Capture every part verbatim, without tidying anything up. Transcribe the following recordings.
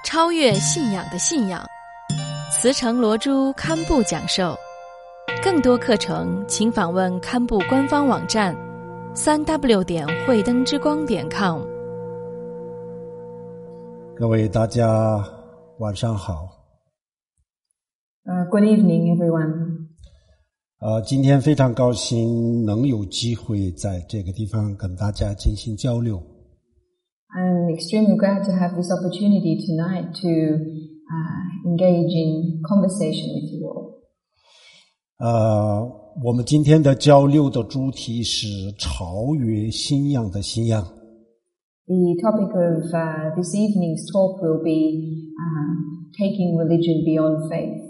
超越信仰的信仰，慈诚罗珠堪布讲授。更多课程请访问堪布官方网站三 w 点慧灯之光点 com。 各位大家晚上好。 Uh, good evening, everyone. 呃，今天非常高兴能有机会在这个地方跟大家进行交流。 I'm extremely glad to have this opportunity tonight to uh, engage in conversation with you all. 呃，我们今天的交流的主题是超越信仰的信仰。 The topic of uh, this evening's talk will be uh, taking religion beyond faith.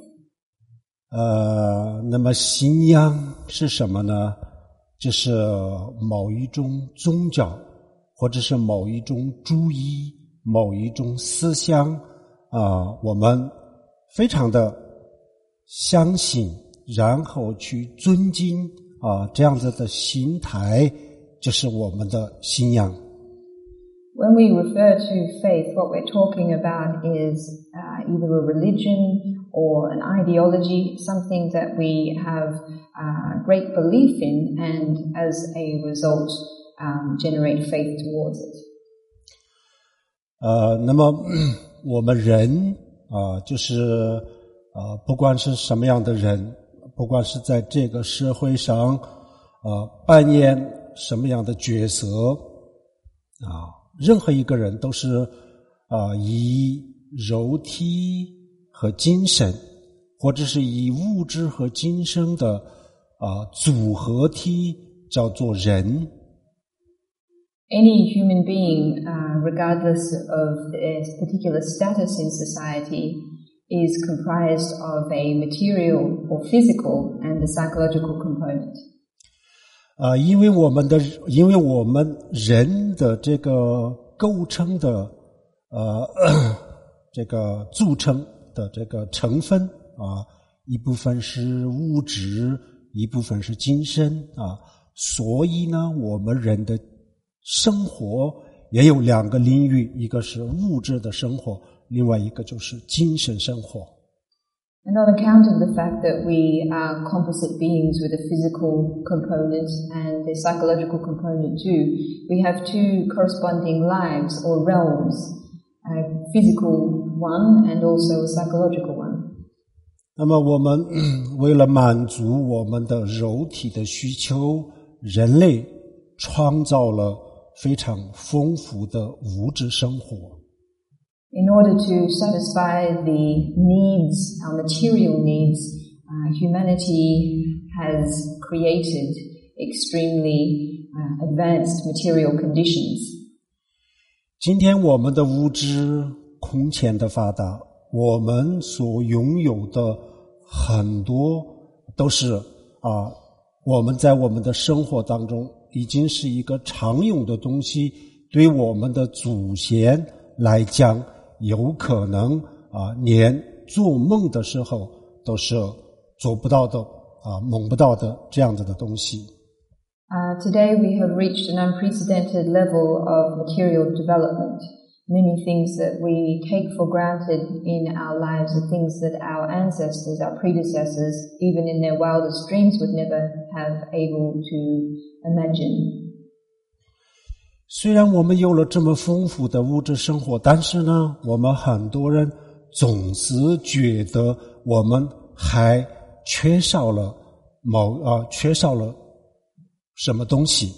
呃，那么信仰是什么呢？这是某一种宗教，或者是某一种主义，某一种思想啊、呃，我们非常的相信，然后去尊敬啊、呃，这样子的心态，就是我们的信仰。 When we refer to faith, what we're talking about is uh, either a religion or an ideology, something that we have uh, great belief in and as a result um, generate faith towards it. 呃，那么我们人啊、呃，就是呃，不管是什么样的人，不管是在这个社会上呃扮演什么样的角色啊。任何一个人都是啊、呃，以肉体和精神，或者是以物质和精神的啊、呃、组合体叫做人。 Any human being, uh, regardless of its particular status in society, is comprised of a material or physical and a psychological component. 啊、呃，因为我们的，因为我们人的这个构成的，呃，这个组成的这个成分啊，一部分是物质，一部分是精神啊，所以呢，我们人的生活也有两个领域，一个是物质的生活，另外一个就是精神生活。 And on account of the fact that we are composite beings with a physical component and a psychological component too, we have two corresponding lives or realms, a physical one and also a psychological one. 那么我们为了满足我们的肉体的需求，人类创造了非常丰富的物质生活。 In order to satisfy the needs, our material needs, uh, humanity has created extremely uh, advanced material conditions. 今天我们的物质空前的发达，我们所拥有的很多都是啊，我们在我们的生活当中已经是一个常用的东西，对我们的祖先来讲，有可能啊，连做梦的时候都是做不到的啊，梦不到的这样子的东西。 Uh, today we have reached an unprecedented level of material development. Many things that we take for granted in our lives are things that our ancestors, our predecessors, even in their wildest dreams would never have able to imagine. 虽然我们有了这么丰富的物质生活，但是呢，我们很多人总是觉得我们还缺少了某啊、呃，缺少了什么东西。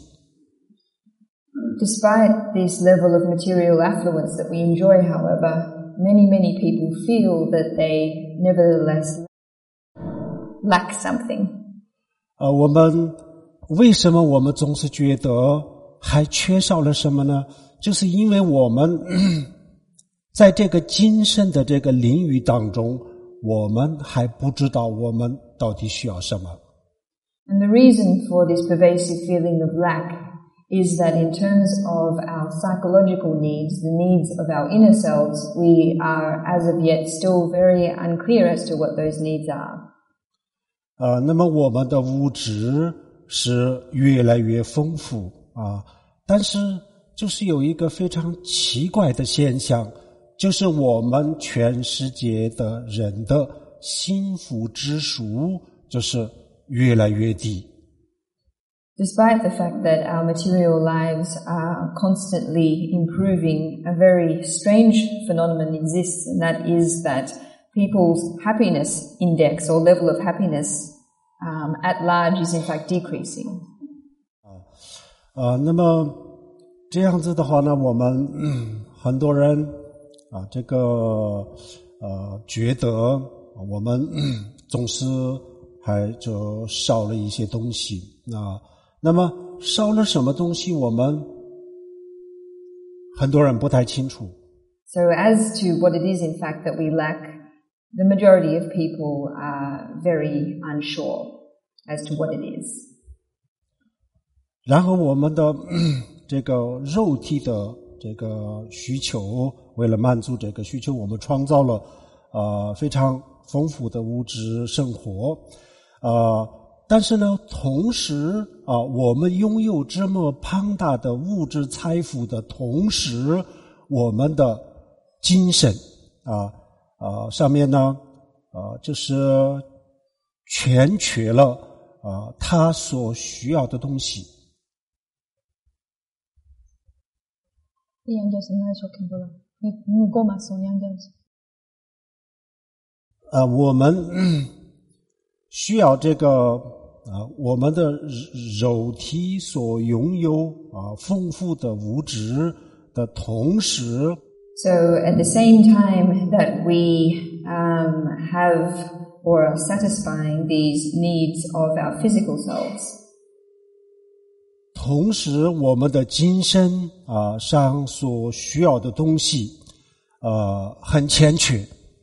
Despite this level of material affluence that we enjoy, however, many, many people feel that they nevertheless lack something. 呃，我们为什么我们总是觉得还缺少了什么呢？就是因为我们在这个精神的这个领域当中，我们还不知道我们到底需要什么。 And the reason for this pervasive feeling of lack is that in terms of our psychological needs, the needs of our inner selves, we are as of yet still very unclear as to what those needs are. 呃，那么我们的物质是越来越丰富啊，但是就是有一个非常奇怪的现象， 就是我们全世界的人的幸福指数就是越来越低。 Despite the fact that our material lives are constantly improving, a very strange phenomenon exists, and that is that people's happiness index or level of happiness um, at large is in fact decreasing. 呃，那么这样子的话呢，我们、嗯、很多人啊，这个呃觉得我们、嗯、总是还就少了一些东西啊。那么少了什么东西，我们很多人不太清楚。 So as to what it is in fact that we lack, the majority of people are very unsure as to what it is. 然后我们的、嗯、这个肉体的这个需求，为了满足这个需求，我们创造了呃非常丰富的物质生活，呃但是呢，同时啊，我们拥有这么庞大的物质财富的同时，我们的精神啊啊上面呢啊就是欠缺了啊他所需要的东西。啊，我们、嗯、需要这个。啊，我们的肉体所拥有啊丰富的物质的同时 ，So at the same time that we um, have or are satisfying these needs of our physical selves, 同时我们的精神啊上所需要的东西呃很欠缺。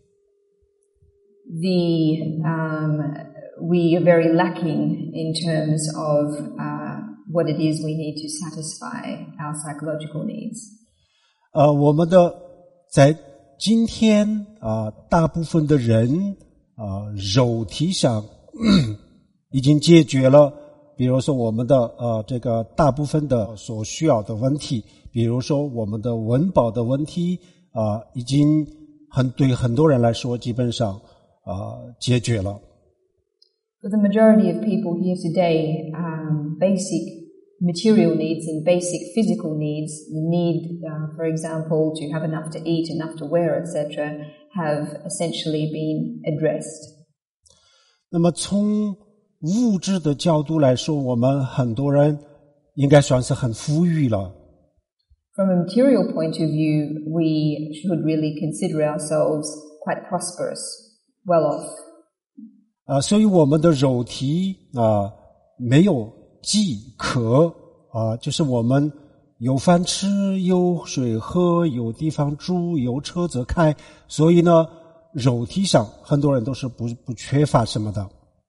The um we are very lacking in terms of uh, what it is we need to satisfy our psychological needs. 呃，我们的在今天啊、呃，大部分的人啊、呃，肉体上已经解决了，比如说我们的呃这个大部分的所需要的问题，比如说我们的温饱的问题啊、呃，已经很对很多人来说基本上啊、呃、解决了。 For the majority of people here today, um, basic material needs and basic physical needs, the need, uh, for example, to have enough to eat, enough to wear, et cetera, have essentially been addressed. 那么从物质的角度来说，我们很多人应该算是很富裕了。 From a material point of view, we should really consider ourselves quite prosperous, well off. 啊，所以我们的肉体啊没有饥渴啊，就是我们有饭吃，有水喝，有地方住，有车子开，所以呢，肉体上很多人都是不不缺乏什么的。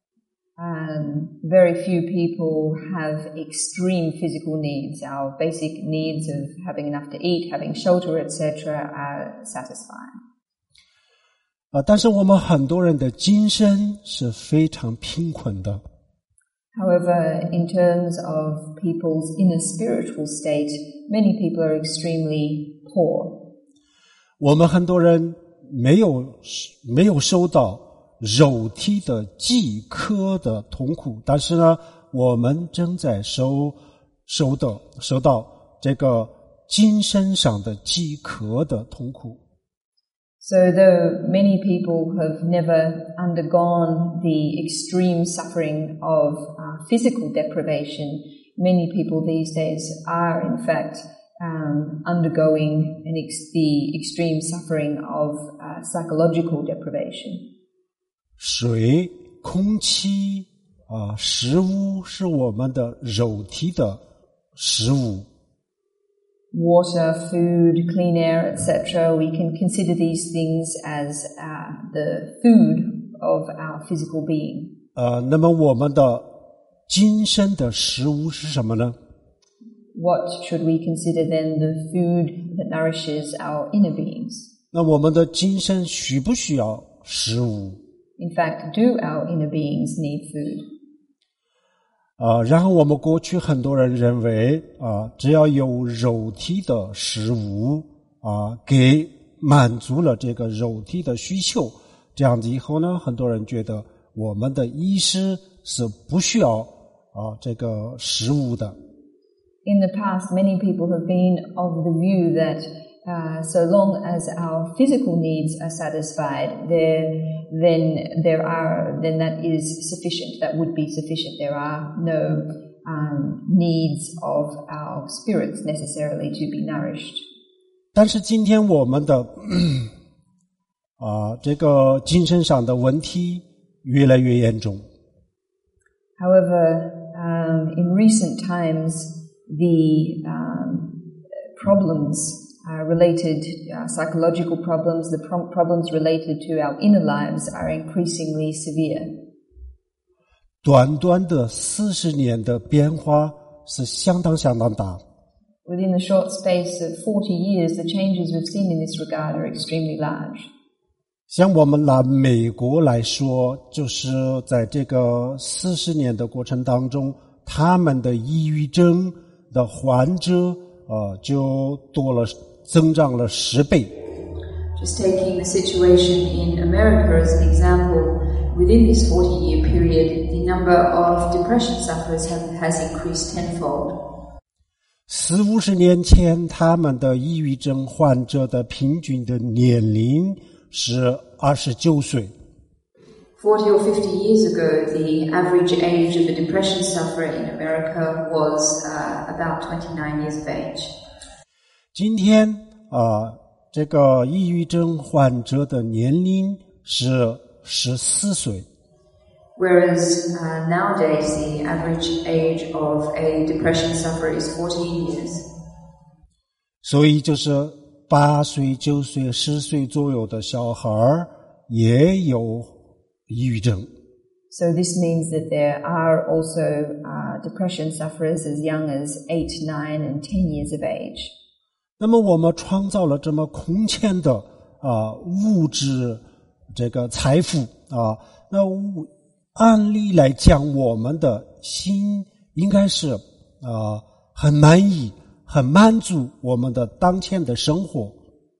Um, very few people have extreme physical needs. Our basic needs of having enough to eat, having shelter, et cetera, are satisfied. 啊，但是我们很多人的精神是非常贫困的。 However, in terms of people's inner spiritual state, many people are extremely poor. 我们很多人没有没有受到肉体的饥渴的痛苦，但是呢，我们正在受受到受到这个精神上的饥渴的痛苦。 So though many people have never undergone the extreme suffering of uh, physical deprivation, many people these days are in fact um, undergoing an ex- the extreme suffering of uh, psychological deprivation. 水、空气啊、食物是我们的肉体的食物。 Water, food, clean air, et cetera. We can consider these things as uh, the food of our physical being. 呃，那么我们的精神的食物是什么呢？ What should we consider then the food that nourishes our inner beings? 那我们的精神需不需要食物？ In fact, do our inner beings need food? 啊，然后我们过去很多人认为啊，只要有肉体的食物啊，给满足了这个肉体的需求。这样子以后呢，很多人觉得我们的医师是不需要啊这个食物的。 In the past, many people have been of the view that uh, so long as our physical needs are satisfied, there, then there are, then that is sufficient. That would be sufficient. There are no um, needs of our spirits necessarily to be nourished. 但是今天我们的啊这个精神上的问题越来越严重。 However, um, in recent times, the um, problems uh, related, uh, psychological problems, the pro- problems related to our inner lives are increasingly severe. 短短的四十年的变化是相当相当大。 Within the short space of forty years, the changes we've seen in this regard are extremely large. 像我们拿美国来说，就是在这个四十年的过程当中，他们的抑郁症的患者呃就多了，增长了十倍。 Just taking the situation in America as an example, within this forty-year period, the number of depression sufferers have, has increased tenfold. 四五十年前，他们的抑郁症患者的平均的年龄是二十九岁。 Forty or fifty years ago, the average age of a depression sufferer in America was uh, about twenty-nine years of age. 今天啊，这个抑郁症患者的年龄是十四岁。 Whereas uh, nowadays, the average age of a depression sufferer is fourteen years. 所以就是八岁、九岁、十岁左右的小孩也有抑郁症。 So this means that there are also uh, depression sufferers as young as eight, nine, and ten years of age. 那么我们创造了这么空前的啊物质这个财富啊，那按理来讲，我们的心应该是啊很满意、很满足我们的当前的生活。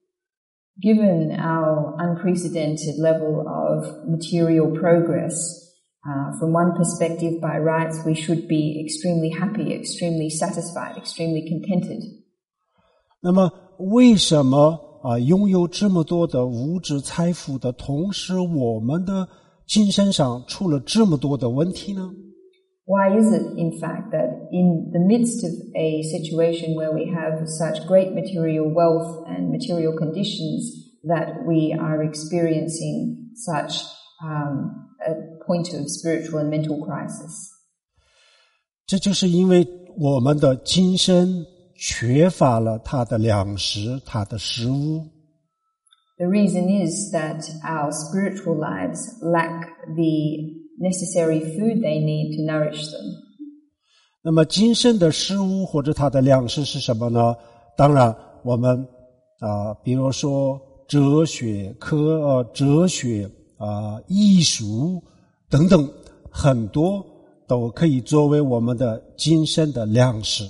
Given our unprecedented level of material progress, uh, from one perspective, by rights, we should be extremely happy, extremely satisfied, extremely contented. 那么，为什么啊拥有这么多的物质财富的同时，我们的精神上出了这么多的问题呢？ Why is it, in fact, that in the midst of a situation where we have such great material wealth and material conditions that we are experiencing such um, a point of spiritual and mental crisis? 这就是因为我们的精神缺乏了它的粮食，它的食物。 The reason is that our spiritual lives lack the necessary food they need to nourish them. 那么精神的食物或者它的粮食是什么呢？当然我们啊、呃，比如说哲学、科呃哲学啊、呃、艺术等等，很多都可以作为我们的精神的粮食。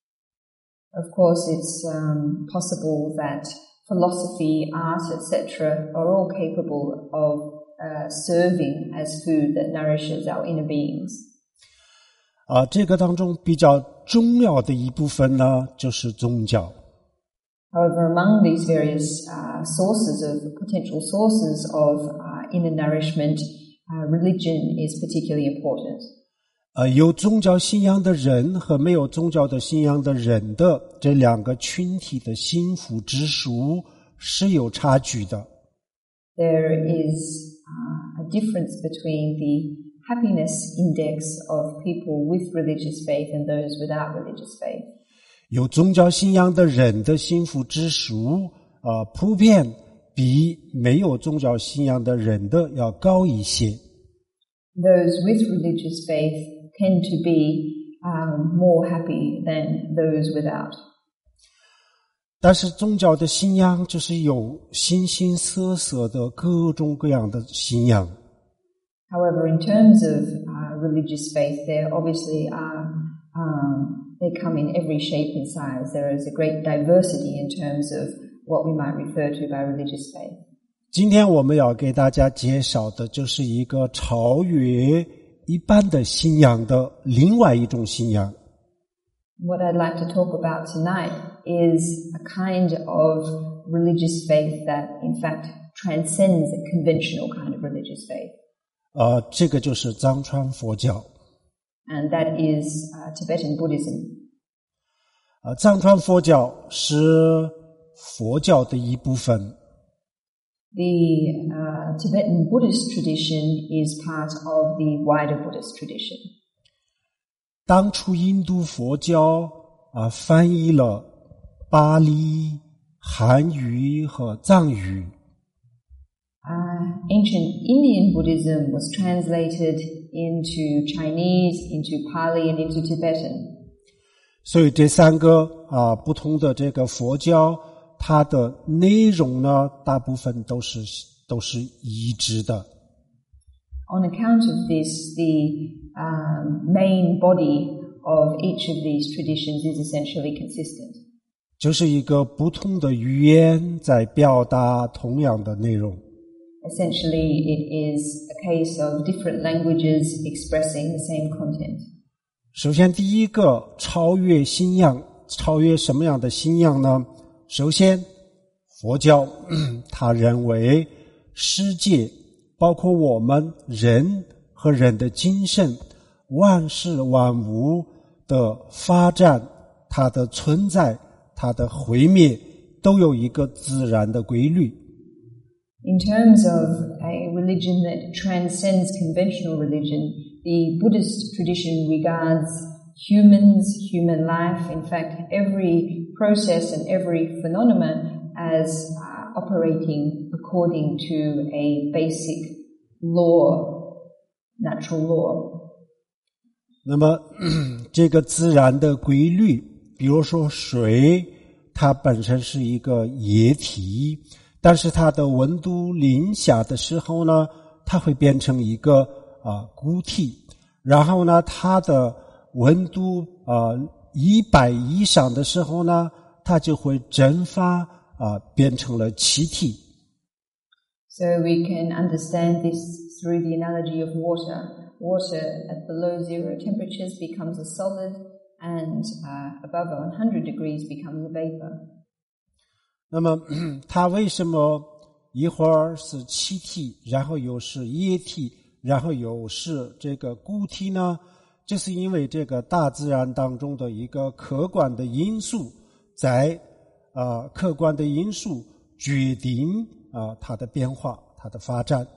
Of course, it's um, possible that philosophy, art, et cetera are all capable of Uh, serving as food that nourishes our inner beings. 啊，这个当中比较重要的一部分呢，就是宗教。 However, among these various uh, sources of potential sources of uh, inner nourishment, uh, religion is particularly important. 呃，有宗教信仰的人和没有宗教的信仰的人的这两个群体的幸福指数是有差距的。 There is uh, a difference between the happiness index of people with religious faith and those without religious faith. 有宗教信仰的人的幸福指数啊、呃，普遍比没有宗教信仰的人的要高一些。 Those with religious faith tend to be um, more happy than those without. 但是宗教的信仰就是有形形色色的各种各样的信仰。 However, in terms of uh, religious faith, there obviously are, um, they come in every shape and size. There is a great diversity in terms of what we might refer to by religious faith. 今天我们要给大家介绍的就是一个超越一般的信仰的另外一种信仰。 What I'd like to talk about tonight is a kind of religious faith that, in fact, transcends a conventional kind of religious faith. 呃，这个就是藏传佛教。 And that is uh, Tibetan Buddhism. 呃，藏传佛教是佛教的一部分。 The uh, Tibetan Buddhist tradition is part of the wider Buddhist tradition. 当初印度佛教啊翻译了巴利、汉语和藏语。 Uh, ancient Indian Buddhism was translated into Chinese, into Pali, and into Tibetan. 所以这三个啊不同的这个佛教，它的内容呢，大部分都是都是一致的。 On account of this, the um, main body of each of these traditions is essentially consistent. 就是一个不同的语言在表达同样的内容。 Essentially, it is a case of different languages expressing the same content. 首先，第一个超越信仰，超越什么样的信仰呢？首先，佛教他认为世界包括我们人和人的精神，万事万物的发展，它的存在，它的毁灭，都有一个自然的规律。 In terms of a religion that transcends conventional religion, the Buddhist tradition regards humans, human life, in fact, every process and every phenomenon as uh, operating according to a basic law, natural law. 那么这个自然的规律，比如说水，它本身是一个液体，但是它的温度零下的时候呢，它会变成一个啊、呃、固体，然后呢，它的温度啊一百以上的时候呢，它就会蒸发啊、呃、变成了气体。 So we can understand this through the analogy of water. Water at below zero temperatures becomes a solid, and uh, above one hundred degrees becomes a vapor. 那么它为什么一会儿是气体，然后又是液体，然后又是这个固体呢？就是因为这个大自然当中的一个客观的因素，在啊、呃、客观的因素决定啊、呃、它的变化，它的发展。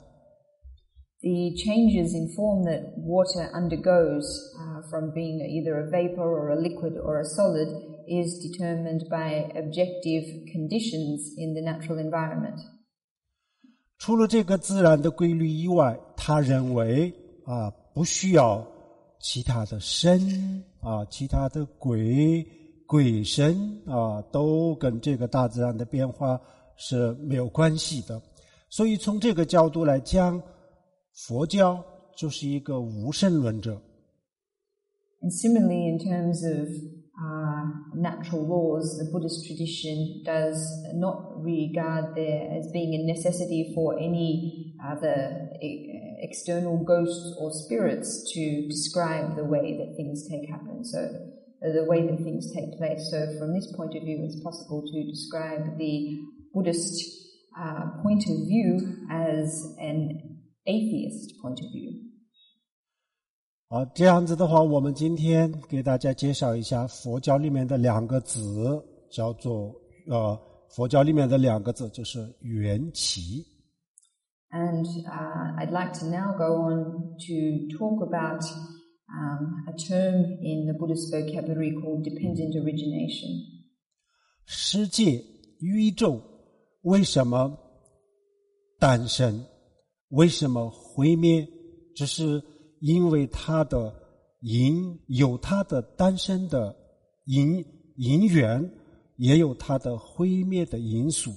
The changes in form that water undergoes uh, from being either a vapor or a liquid or a solid is determined by objective conditions in the natural environment. 除了这个自然的规律以外，他认为啊不需要其他的神啊，其他的鬼鬼神啊，都跟这个大自然的变化是没有关系的。所以从这个角度来讲，佛教就是一个无神论者。 And similarly, in terms of uh, natural laws, the Buddhist tradition does not regard there as being a necessity for any other external ghosts or spirits to describe the way that things take happen. So, uh, the way that things take place. So, from this point of view, it's possible to describe the Buddhist uh, point of view as an atheist point of view. 好，这样子的话，我们今天给大家介绍一下佛教里面的两个字，叫做呃，佛教里面的两个字就是缘起。 And uh, I'd like to now go on to talk about um, a term in the Buddhist vocabulary called dependent origination. 世界、宇宙为什么诞生？为什么毁灭？只是因为它的因有它的诞生的因因缘，也有它的毁灭的因素。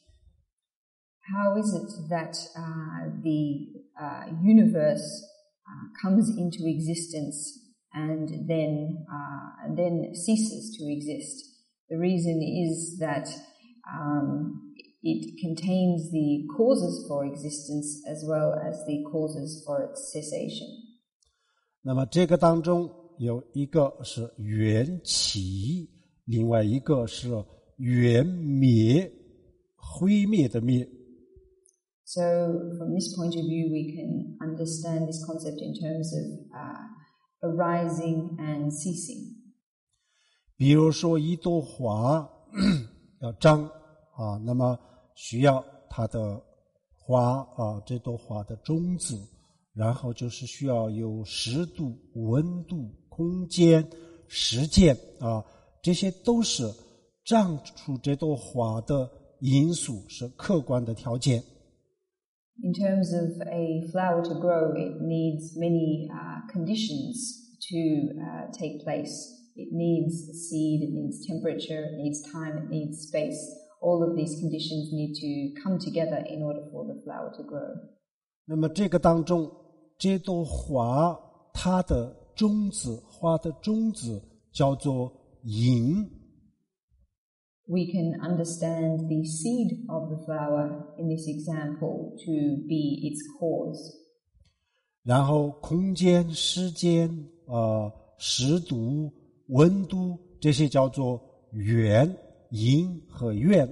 How is it that uh, the uh, universe uh, comes into existence and then uh, and then ceases to exist? The reason is that um, it contains the causes for existence as well as the causes for its cessation. 那么这个当中有一个是缘起，另外一个是缘灭，毁灭的灭。 So from this point of view, we can understand this concept in terms of uh, arising and ceasing. 比如说一朵花要长啊，那么需要它的花啊，这朵花的种子，然后就是需要有湿度、温度、空间、时间啊，这些都是长出这朵花的因素，是客观的条件。 In terms of a flower to grow, it needs many uh, conditions to uh, take place. It needs seed, it needs temperature, it needs time, it needs space. All of these conditions need to come together in order for the flower to grow. 那么这个当中，这朵花它的种子，花的种子叫做因。 We can understand the seed of the flower in this example to be its cause. 然后空间、时间、呃、湿度、温度，这些叫做缘，因和缘。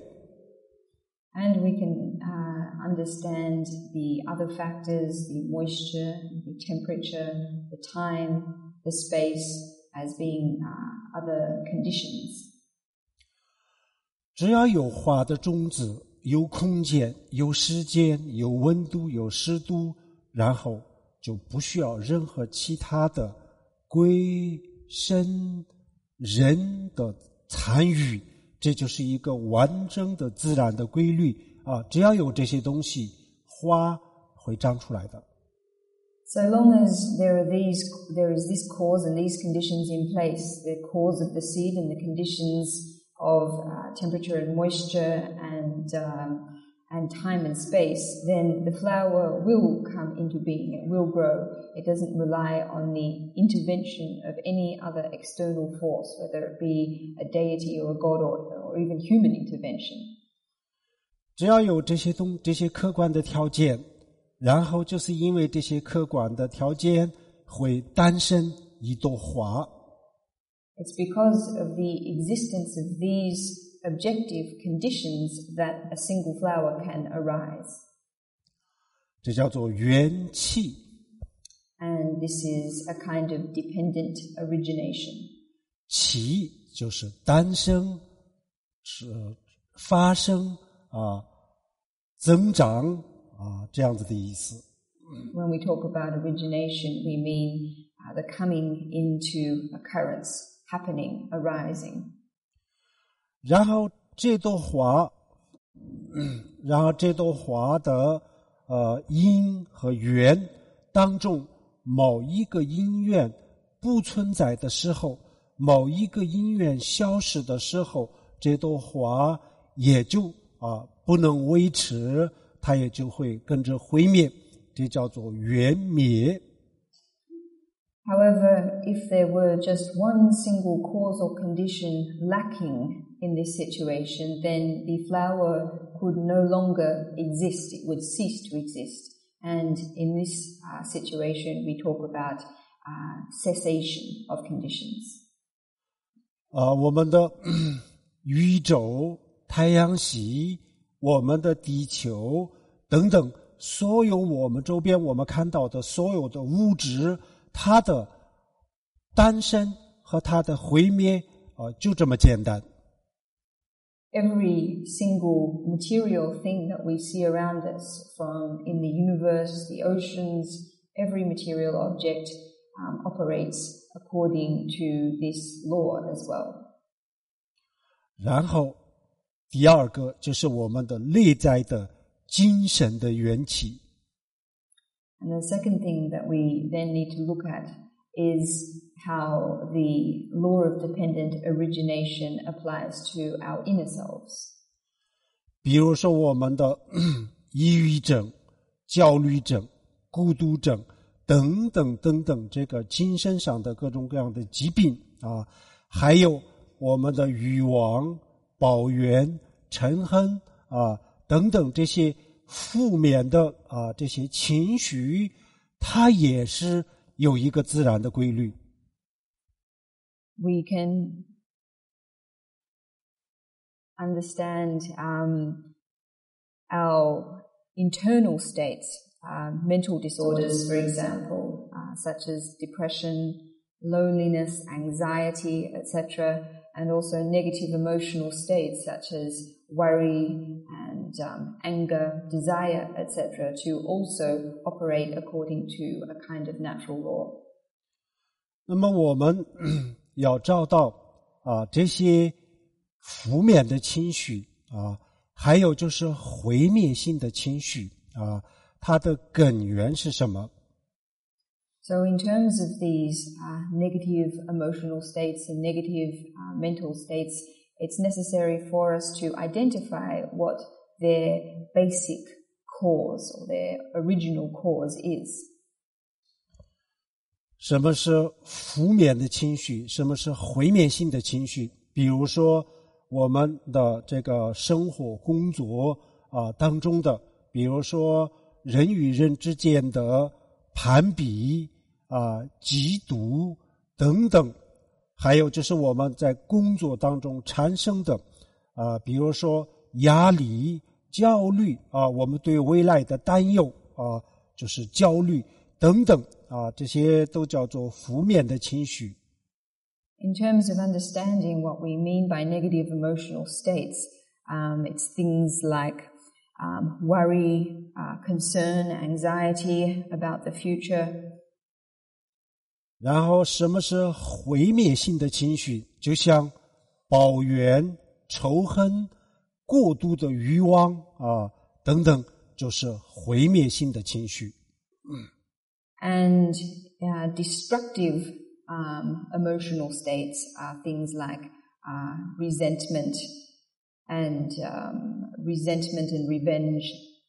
And we can uh, understand the other factors, the moisture, the temperature, the time, the space as being uh, other conditions. 只要有花的种子，有空间，有时间，有温度，有湿度，然后就不需要任何其他的鬼神人的参与，这就是一个完整的自然的规律啊！只要有这些东西，花会长出来的。 So long as there are these, there is this cause and these conditions in place, the cause of the seed and the conditions of uh, temperature and moisture and um, and time and space, then the flower will come into being, it will grow. It doesn't rely on the intervention of any other external force, whether it be a deity or a god or, or even human intervention. 只要有这些东这些客观的条件，然后就是因为这些客观的条件会诞生一朵花。 It's because of the existence of these objective conditions that a single flower can arise. 这叫做缘起。 And this is a kind of dependent origination. 起就是诞生，是发生啊，增长啊，这样子的意思。 When we talk about origination, we mean uh, the coming into occurrence. Happening, arising. 然后这朵花，然后这朵花的呃因和缘当中，某一个因缘不存在的时候，某一个因缘消失的时候，这朵花也就啊、呃、不能维持，它也就会跟着毁灭，这叫做缘灭。 However, if there were just one single causal condition lacking in this situation, then the flower could no longer exist. It would cease to exist. And in this uh, situation, we talk about uh, cessation of conditions. 啊、呃，我们的宇宙、太阳系、我们的地球等等，所有我们周边我们看到的所有的物质。它的诞生和它的毁灭啊、呃，就这么简单。 Every single material thing that we see around us, from in the universe, the oceans, every material object um, operates according to this law as well. 然后第二个就是我们的内在的精神的缘起。 And the second thing that we then need to look at is how the law of dependent origination applies to our inner selves. 比如说我们的抑郁症、焦虑症、孤独症等等等等，这个精神上的各种各样的疾病啊，还有我们的欲望、抱怨、 嗔恨啊等等这些负面的啊这些情绪，它也是有一个自然的规律。 We can understand um, our internal states, uh, mental disorders, for example, uh, such as depression, loneliness, anxiety, et cetera, and also negative emotional states such as worry and um, anger, desire, et cetera, to also operate according to a kind of natural law. 那么我们要找到啊这些负面的情绪啊，还有就是毁灭性的情绪啊，它的根源是什么？ So in terms of these uh, negative emotional states and negative uh, mental states, it's necessary for us to identify what their basic cause or their original cause is. 什么是负面的情绪？什么是毁灭性的情绪？比如说我们的这个生活、工作啊当中的，比如说人与人之间的攀比啊、嫉妒等等，还有就是我们在工作当中产生的啊，比如说压力、焦虑啊，我们对未来的担忧啊，就是焦虑等等。啊，这些都叫做负面的情绪。 In terms of understanding what we mean by negative emotional states, um, it's things like um, worry, uh, concern, anxiety about the future. 然后什么是毁灭性的情绪？就像抱怨、仇恨、过度的欲望啊等等，就是毁灭性的情绪。嗯。 And uh, destructive um, emotional states are things like uh, resentment and um, resentment and revenge.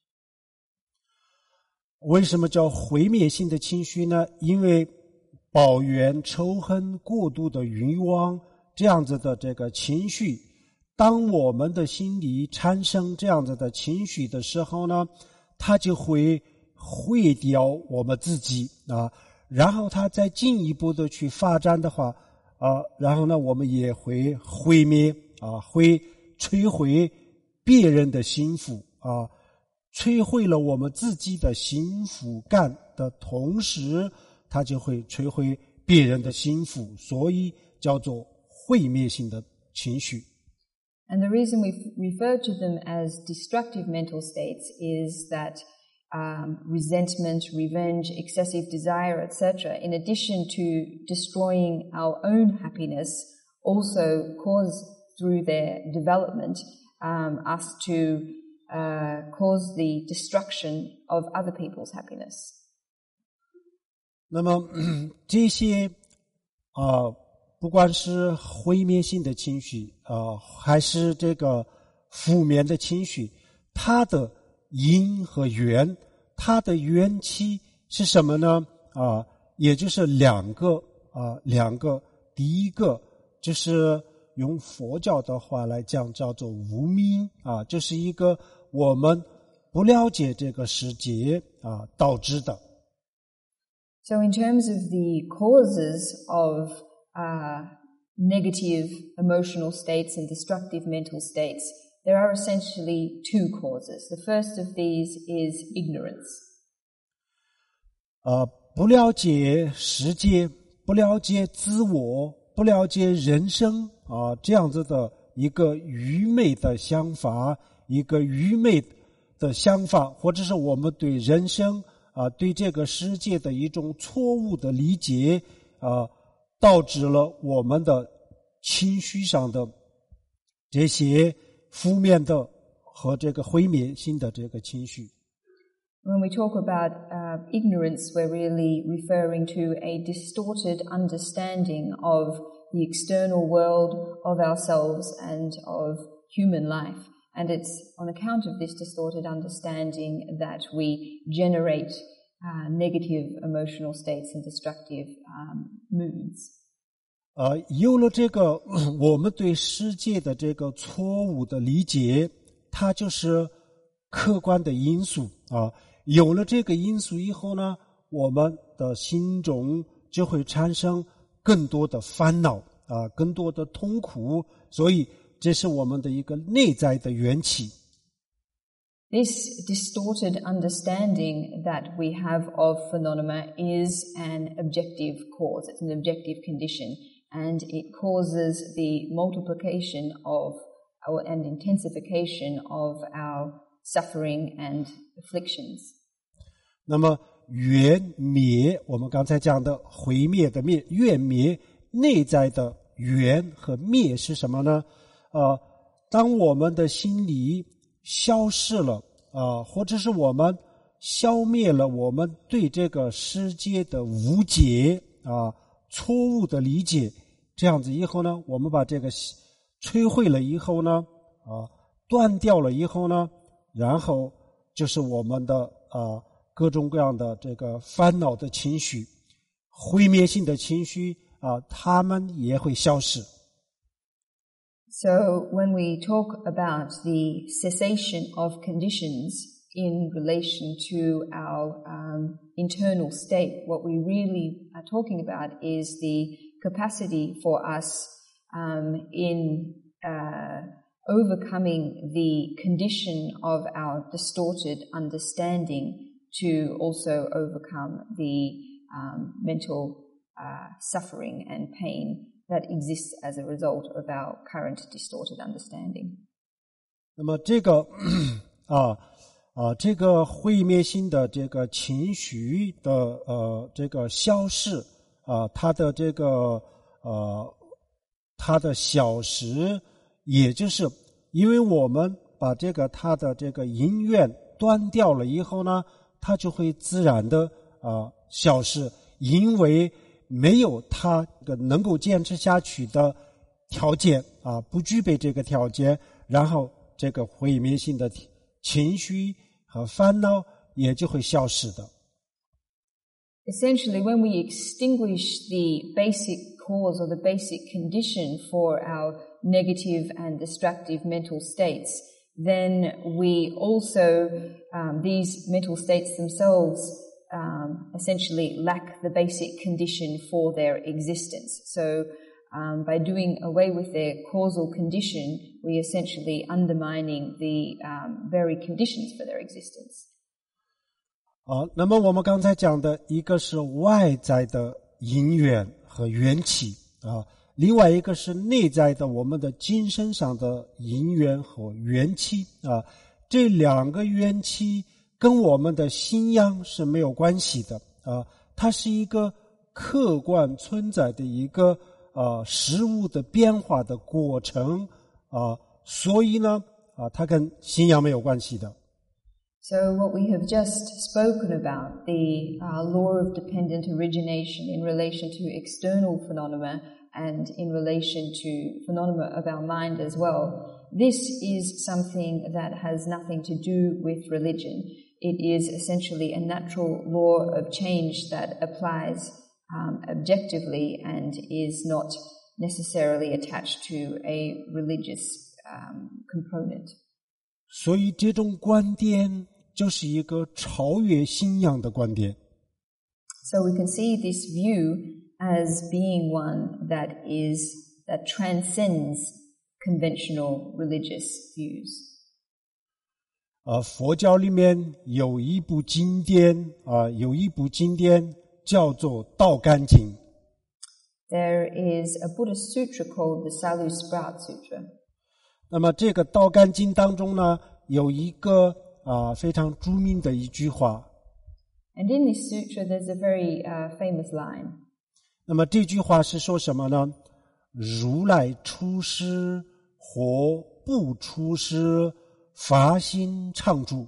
为什么叫毁灭性的情绪呢？因为抱怨、仇恨、过度的欲望这样子的这个情绪，当我们的心里产生这样子的情绪的时候呢，它就会毁掉我们自己啊，然后它再进一步的去发展的话啊，然后呢，我们也会毁灭啊，会摧毁别人的幸福啊，摧毁了我们自己的幸福感的同时，它就会摧毁别人的幸福，所以叫做毁灭性的情绪。 And the reason we refer to them as destructive mental states is that Um, resentment, revenge, excessive desire, et cetera, in addition to destroying our own happiness, also cause through their development um, us to uh, cause the destruction of other people's happiness. 那么这些啊、呃，不管是毁灭性的情绪啊、呃，还是这个负面的情绪，它的因和缘，它的缘起是什么呢？啊，也就是两个啊，两个。第一个就是用佛教的话来讲，叫做无明啊，就是一个我们不了解这个世界啊导致的。 So in terms of the causes of uh, negative emotional states and destructive mental states, there are essentially two causes. The first of these is ignorance. 呃，不了解世界，不了解自我，不了解人生啊，这样子的一个愚昧的想法，一个愚昧的想法，或者是我们对人生啊，对这个世界的一种错误的理解啊，导致了我们的情绪上的这些负面的和这个毁灭性的这个情绪。 When we talk about uh, ignorance, we're really referring to a distorted understanding of the external world, of ourselves, and of human life. And it's on account of this distorted understanding that we generate uh, negative emotional states and destructive um, moods. 呃，有了这个我们对世界的这个错误的理解，它就是客观的因素啊。有了这个因素以后呢，我们的心中就会产生更多的烦恼啊，更多的痛苦，所以这是我们的一个内在的缘起。 This distorted understanding that we have of phenomena is an objective cause. It's an objective condition, and it causes the multiplication of our, and intensification of our suffering and afflictions. 那么缘灭，我们刚才讲的毁灭的灭，缘灭内在的缘和灭是什么呢？呃，当我们的心里消失了啊、呃，或者是我们消灭了我们对这个世界的误解啊、呃、错误的理解，这样子以后呢，我们把这个摧毁了以后呢啊、呃、断掉了以后呢，然后就是我们的啊、呃、各种各样的这个烦恼的情绪、毁灭性的情绪啊、呃，它们也会消失。 So when we talk about the cessation of conditions in relation to our um, internal state, what we really are talking about is the capacity for us um, in uh, overcoming the condition of our distorted understanding to also overcome the um, mental uh, suffering and pain that exists as a result of our current distorted understanding. 那么这个啊啊这个毁灭性的这个情绪的呃这个消逝啊，它的这个呃它的消失，也就是因为我们把这个它的这个因缘断掉了以后呢，它就会自然的啊消失，因为没有它能够坚持下去的条件啊，不具备这个条件，然后这个毁灭性的情绪和烦恼也就会消失的。 Essentially, when we extinguish the basic cause or the basic condition for our negative and destructive mental states, then we also, um, these mental states themselves Um, essentially lack the basic condition for their existence. So um, by doing away with their causal condition, we essentially undermining the um, very conditions for their existence. 好，那么我们刚才讲的一个是外在的因缘和缘起啊，另外一个是内在的我们的精神上的因缘和缘起啊，这两个缘起跟我们的信仰是没有关系的啊，它是一个客观存在的一个啊事物的变化的过程啊，所以呢啊，它跟信仰没有关系的。 So what we have just spoken about, the uh, law of dependent origination in relation to external phenomena and in relation to phenomena of our mind as well, this is something that has nothing to do with religion. It is essentially a natural law of change that applies um, objectively and is not necessarily attached to a religious um, component. 所以这种观点就是一个超越信仰的观点。 So we can see this view as being one that is, that transcends conventional religious views. 啊，佛教里面有一部经典啊，有一部经典叫做《道干经》。 There is a Buddhist sutra called the Salu Sprout Sutra. 那么这个《道干经》当中呢，有一个啊非常著名的一句话。 And in this sutra, there's a very uh, famous line. 那么这句话是说什么呢？如来出世或不出世，法心常住。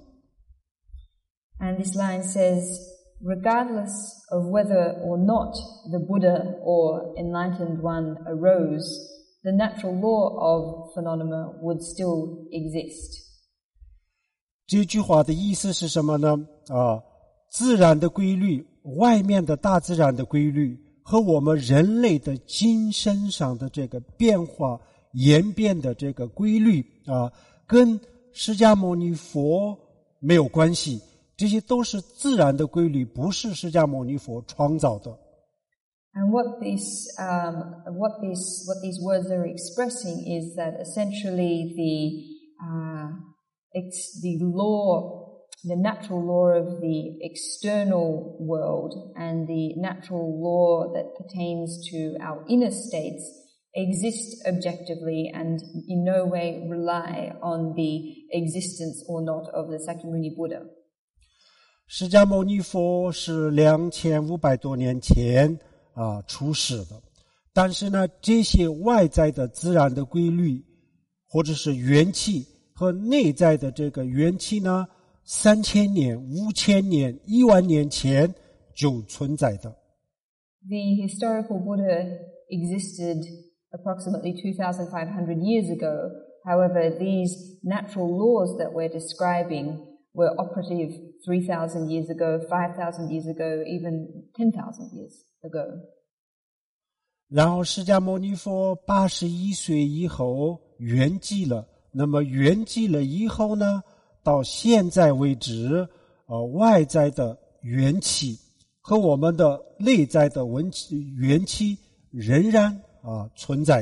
And this line says, regardless of whether or not the Buddha or enlightened one arose, the natural law of phenomena would still exist. 这句话的意思是什么呢？啊，自然的规律，外面的大自然的规律和我们人类的精神上的这个变化演变的这个规律啊，跟释迦牟尼佛没有关系，这些都是自然的规律，不是释迦牟尼佛创造的。 And what this, um, what this, what these words are expressing is that essentially the, uh, ex- the law, the natural law of the external world and the natural law that pertains to our inner states exist objectively and in no way rely on the existence or not of the Sakyamuni Buddha. 释迦牟尼佛是两千五百多年前啊出世的，但是呢，这些外在的自然的规律，或者是元气和内在的这个元气呢，三千年、五千年、一万年前就存在的。 The historical Buddha existed approximately two thousand five hundred years ago. However, these natural laws that we're describing were operative three thousand years ago, five thousand years ago, even ten thousand years ago. 然后释迦牟尼佛八十一岁以后圆寂了，那么圆寂了以后呢，到现在为止，呃，外在的元气和我们的内在的文气元气仍然啊存在。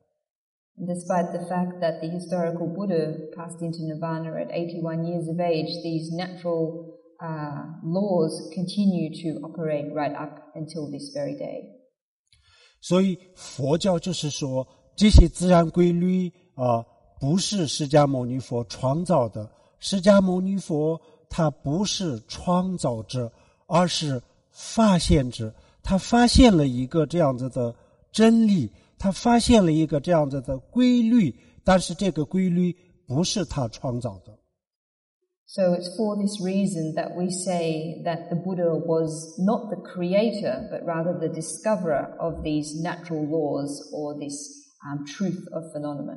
Despite the fact that the historical Buddha passed into nirvana at eighty-one years of age, these natural uh, laws continue to operate right up until this very day. 所以佛教就是说，这些自然规律啊，不是释迦牟尼佛创造的。释迦牟尼佛他不是创造者，而是发现者。他发现了一个这样子的真理，他发现了一个这样子的规律，但是这个规律不是他创造的。 So it's for this reason that we say that the Buddha was not the creator, but rather the discoverer of these natural laws or this um, truth of phenomenon.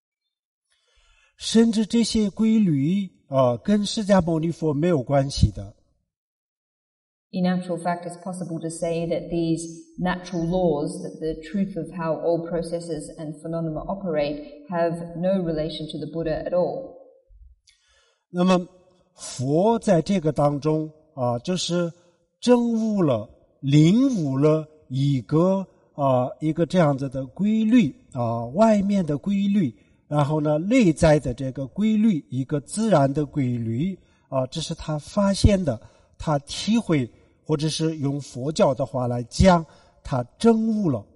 甚至这些规律呃跟释迦牟尼佛没有关系的。 In actual fact, it's possible to say that these natural laws, that the truth of how all processes and phenomena operate, have no relation to the Buddha at all. 那么佛在这个当中啊，就是证悟了、领悟了一个啊一个这样子的规律啊，外面的规律，然后呢，内在的这个规律，一个自然的规律啊，这是他发现的，他体会，或者是用佛教的话来讲，他证悟了。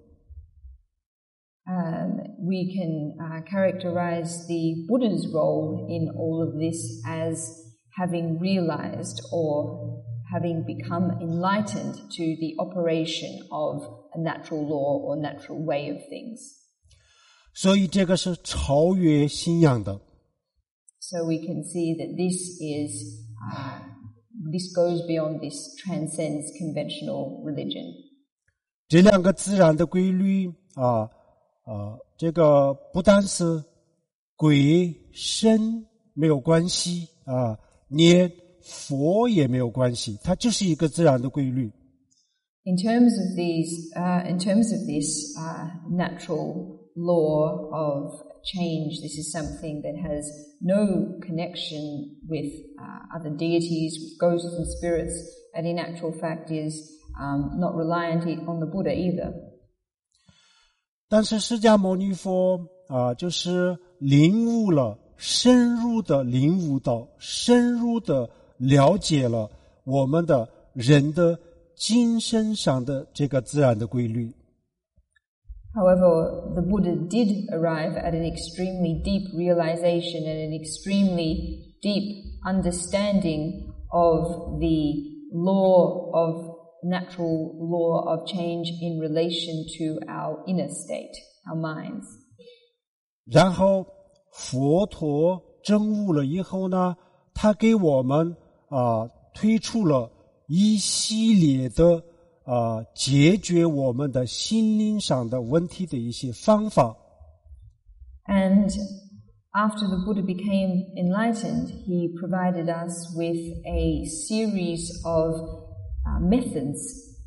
Um, we can uh, characterize the Buddha's role in all of this as having realized or having become enlightened to the operation of a natural law or natural way of things. 所以这个是超越信仰的。 So we can see that this is, uh, this goes beyond, this transcends conventional religion. 这两个自然的规律啊啊，这个不但是鬼神没有关系啊，连佛也没有关系，它就是一个自然的规律。 In terms of these, uh, in terms of this uh, natural law of change, this is something that has no connection with uh, other deities, with ghosts and spirits, and in actual fact is um, not reliant on the Buddha either. 但是释迦牟尼佛啊，就是领悟了，深入的领悟到，深入的了解了我们的人的精神上的这个自然的规律。 However, the Buddha did arrive at an extremely deep realization and an extremely deep understanding of the law of natural law of change in relation to our inner state, our minds. 然后佛陀证悟了以后呢，他给我们啊推出了一系列的啊解决我们的心灵上的问题的一些方法。 And after the Buddha became enlightened, he provided us with a series of uh, methods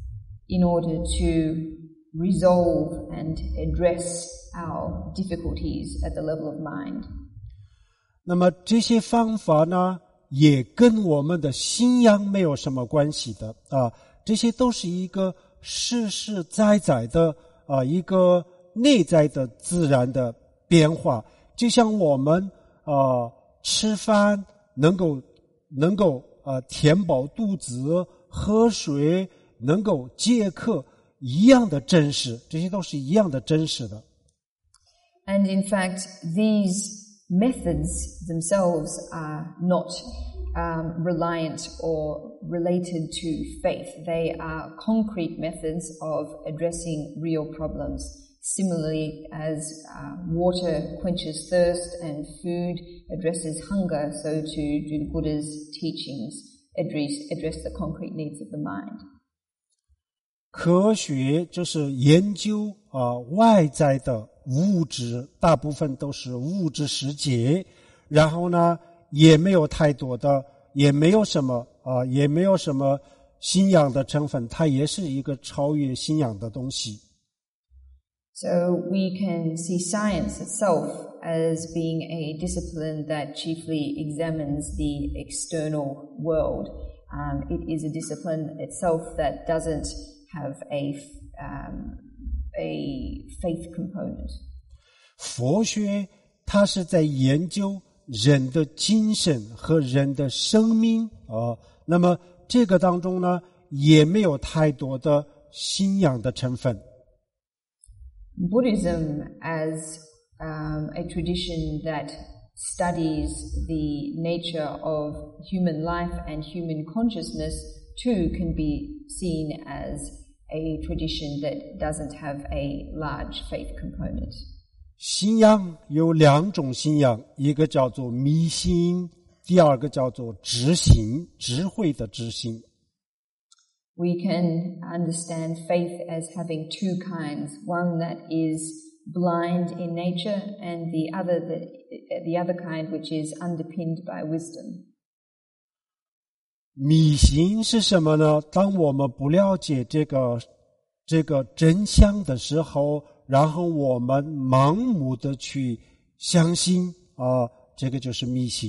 in order to resolve and address our difficulties at the level of mind. 那么这些方法呢，也跟我们的信仰没有什么关系的啊，这些都是一个实实在在的啊，一个内在的自然的变化。就像我们啊吃饭能够能够啊填饱肚子，喝水能够解渴，一样的真实，这些都是一样的真实的。 And in fact, these methods themselves are not um, reliant or related to faith. They are concrete methods of addressing real problems. Similarly, as uh, water quenches thirst and food addresses hunger, so too do the Buddha's teachings address, address the concrete needs of the mind. 科学就是研究啊外在的物质，大部分都是物质世界，然后呢也没有太多的，也没有什么啊也没有什么信仰的成分，它也是一个超越信仰的东西。 So we can see science itself as being a discipline that chiefly examines the external world. Um, it is a discipline itself that doesn't have a, um, a faith component. 佛学它是在研究人的精神和人的生命啊，那么这个当中呢也没有太多的信仰的成分。 Buddhism, as um, a tradition that studies the nature of human life and human consciousness, too can be seen as a tradition that doesn't have a large faith component. 信仰有两种信仰，一个叫做迷信，第二个叫做知信，智慧的知信。 We can understand faith as having two kinds, one that is blind in nature and the other that, the other kind which is underpinned by wisdom. 迷信是什么呢？当我们不了解这个这个真相的时候，然后我们盲目的去相信啊，这个就是迷信。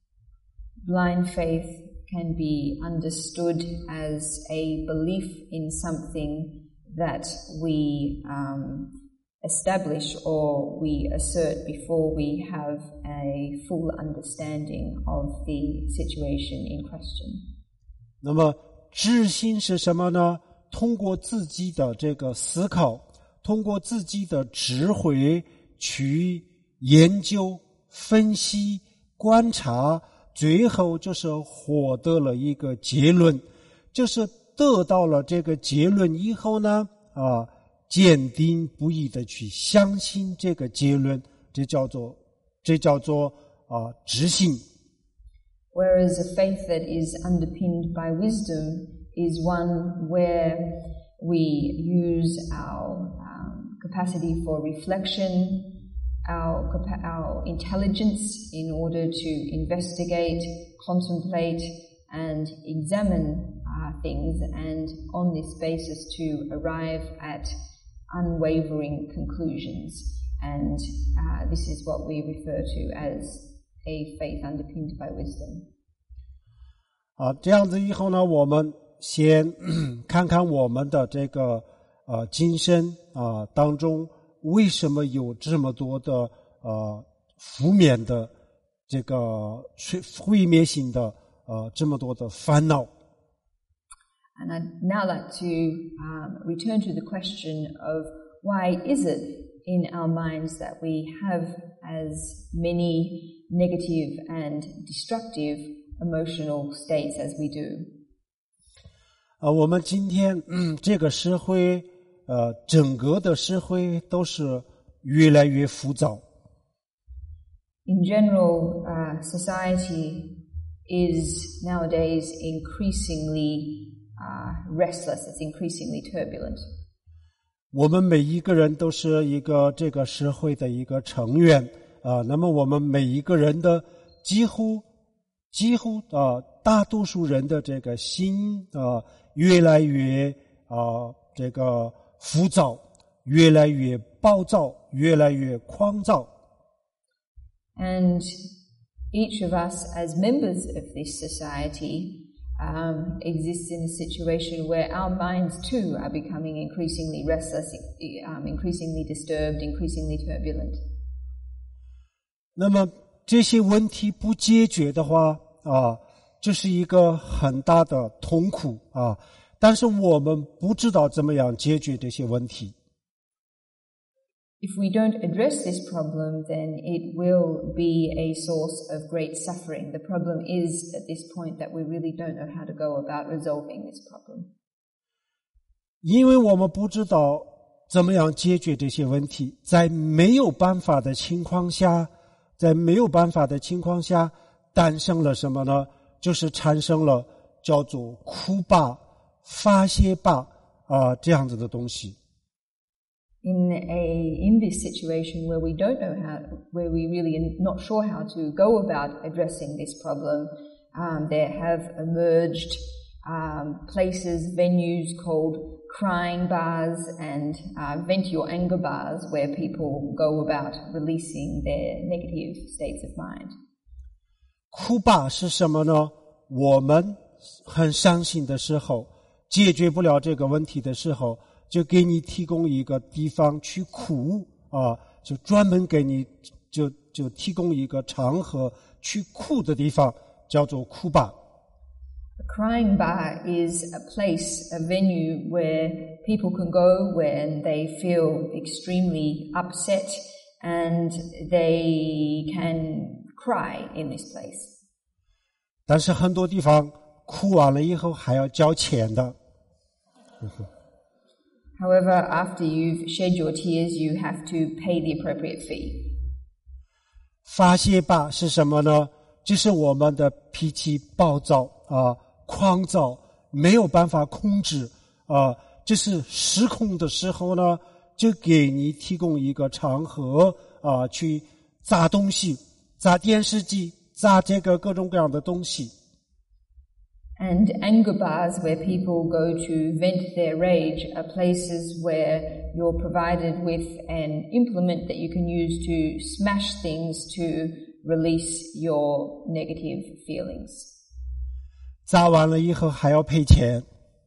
Blind faith can be understood as a belief in something that we um, establish or we assert before we have a full understanding of the situation in question. 那么知信是什么呢？通过自己的这个思考，通过自己的智慧去研究、分析、观察，最后就是获得了一个结论，就是得到了这个结论以后呢，啊，坚定不移的去相信这个结论，这叫做这叫做啊知信。 Whereas a faith that is underpinned by wisdom is one where we use our um, capacity for reflection, our, our intelligence in order to investigate, contemplate, and examine uh, things, and on this basis to arrive at unwavering conclusions. And uh, this is what we refer to as a faith underpinned by wisdom. 啊，这样子以后呢，我们先看看我们的这个呃今生啊当中为什么有这么多的呃负面的这个毁灭性的呃这么多的烦恼。 And I'd now like to um, return to the question of why is it in our minds that we have as many negative and destructive emotional states as we do. 啊，我们今天嗯这个社会呃整个的社会都是越来越浮躁。 In general, uh, society is nowadays increasingly uh, restless. It's increasingly turbulent. 我们每一个人都是一个这个社会的一个成员啊，那么我们每一个人的几乎几乎啊大多数人的这个心啊越来越啊这个浮躁，越来越暴躁，越来越狂躁。 And each of us as members of this society um, exists in a situation where our minds too are becoming increasingly restless, um, increasingly disturbed, increasingly turbulent. 那么这些问题不解决的话啊，这是一个很大的痛苦啊，但是我们不知道怎么样解决这些问题。 If we don't address this problem, then it will be a source of great suffering. The problem is at this point that we really don't know how to go about resolving this problem. 因为我们不知道怎么样解决这些问题，在没有办法的情况下，在没有办法的情况下，诞生了什么呢？就是产生了叫做哭罢、发泄罢啊、呃、这样子的东西。 In a in this situation where we don't know how, where we really are not sure how to go about addressing this problem, um, there have emerged um, places, venues called crying bars and uh, vent your anger bars, where people go about releasing their negative states of mind. 哭罢是什么呢？我们很伤心的时候，解决不了这个问题的时候，就给你提供一个地方去哭啊，就专门给你就就提供一个场合去哭的地方，叫做哭吧。 A crying bar is a place, a venue where people can go when they feel extremely upset and they can cry in this place. 但是很多地方哭完了以后还要交钱的。 However, after you've shed your tears, you have to pay the appropriate fee. 发泄吧是什么呢？就是我们的脾气暴躁啊、狂躁，没有办法控制啊，这是失控的时候呢，就给你提供一个场合啊，去砸东西，砸电视机，砸这个各种各样的东西。 And anger bars where people go to vent their rage are places where you're provided with an implement that you can use to smash things to release your negative feelings. 砸完了以后还要赔钱。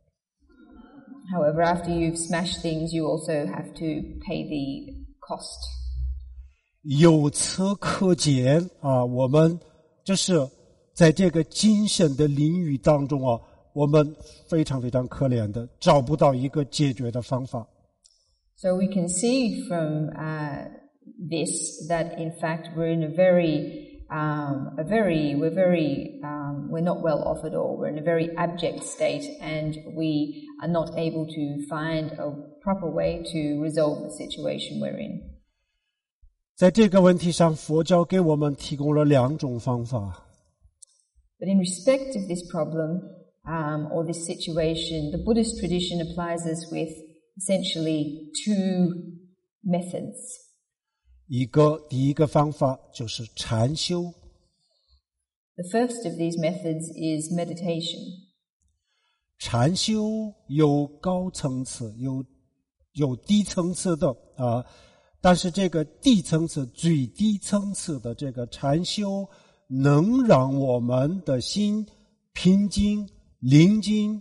However, after you've smashed things, you also have to pay the cost. 由此可见啊，我们就是在这个精神的领域当中啊，我们非常非常可怜的，找不到一个解决的方法。 So we can see from uh, this that in fact we're in a very, um, a very, we're very, um, we're not well off at all. We're in a very abject state, and we are not able to find a proper way to resolve the situation we're in. 在这个问题上，佛教给我们提供了两种方法。 But in respect of this problem, um, or this situation, the Buddhist tradition applies us with essentially two methods. 一个第一个方法就是禅修。 The first of these methods is meditation. 禅修有高层次，有有低层次的啊，但是这个低层次、最低层次的这个禅修，能让我们的心平静、宁静。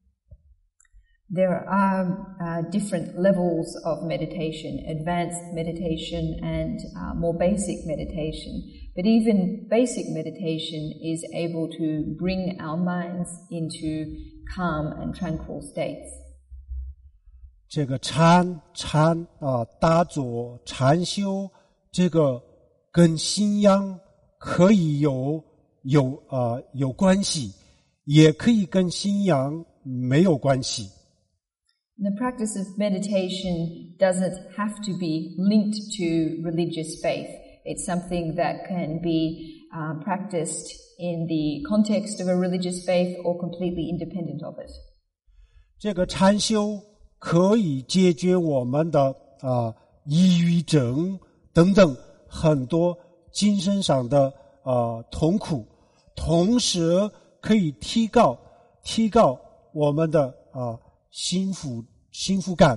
There are uh, different levels of meditation, advanced meditation and uh, more basic meditation. But even basic meditation is able to bring our minds into calm and tranquil states. 这个禅禅啊，打坐、禅修，这个跟信仰可以有有啊、呃、有关系，也可以跟信仰没有关系。 The practice of meditation doesn't have to be linked to religious faith. It's something that can be uh, practiced in the context of a religious faith or completely independent of it. 这个禅修可以解决我们的啊、呃、抑郁症等等很多精神上的啊、呃、痛苦，同时可以提高提高我们的啊、呃幸福幸福感。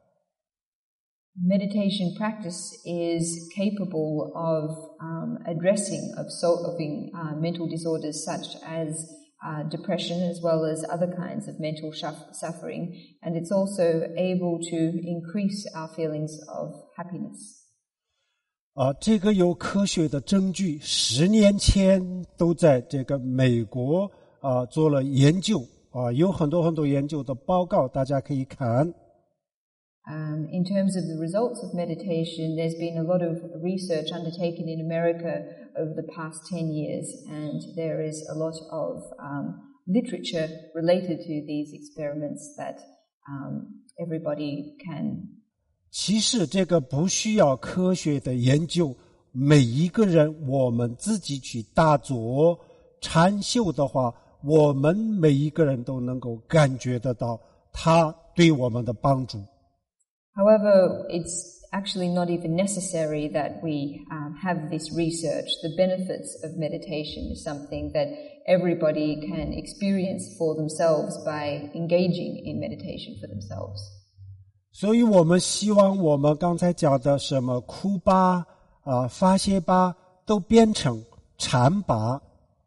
Meditation practice is capable of um, addressing, of solving uh, mental disorders such as uh, depression as well as other kinds of mental suffering, and it's also able to increase our feelings of happiness. 啊，这个有科学的证据，十年前都在这个美国啊做了研究啊，有很多很多研究的报告，大家可以看。 Um, in terms of the results of meditation, there's been a lot of research undertaken in America over the past ten years, and there is a lot of um, literature related to these experiments that um, everybody can. 其实这个不需要科学的研究，每一个人我们自己去打坐禅修的话，我们每一个人都能够感觉得到它对我们的帮助。 However, it's actually not even necessary that we um, have this research. The benefits of meditation is something that everybody can experience for themselves by engaging in meditation for themselves. 所以我们希望我们刚才讲的什么哭吧啊、发泄吧都变成禅吧。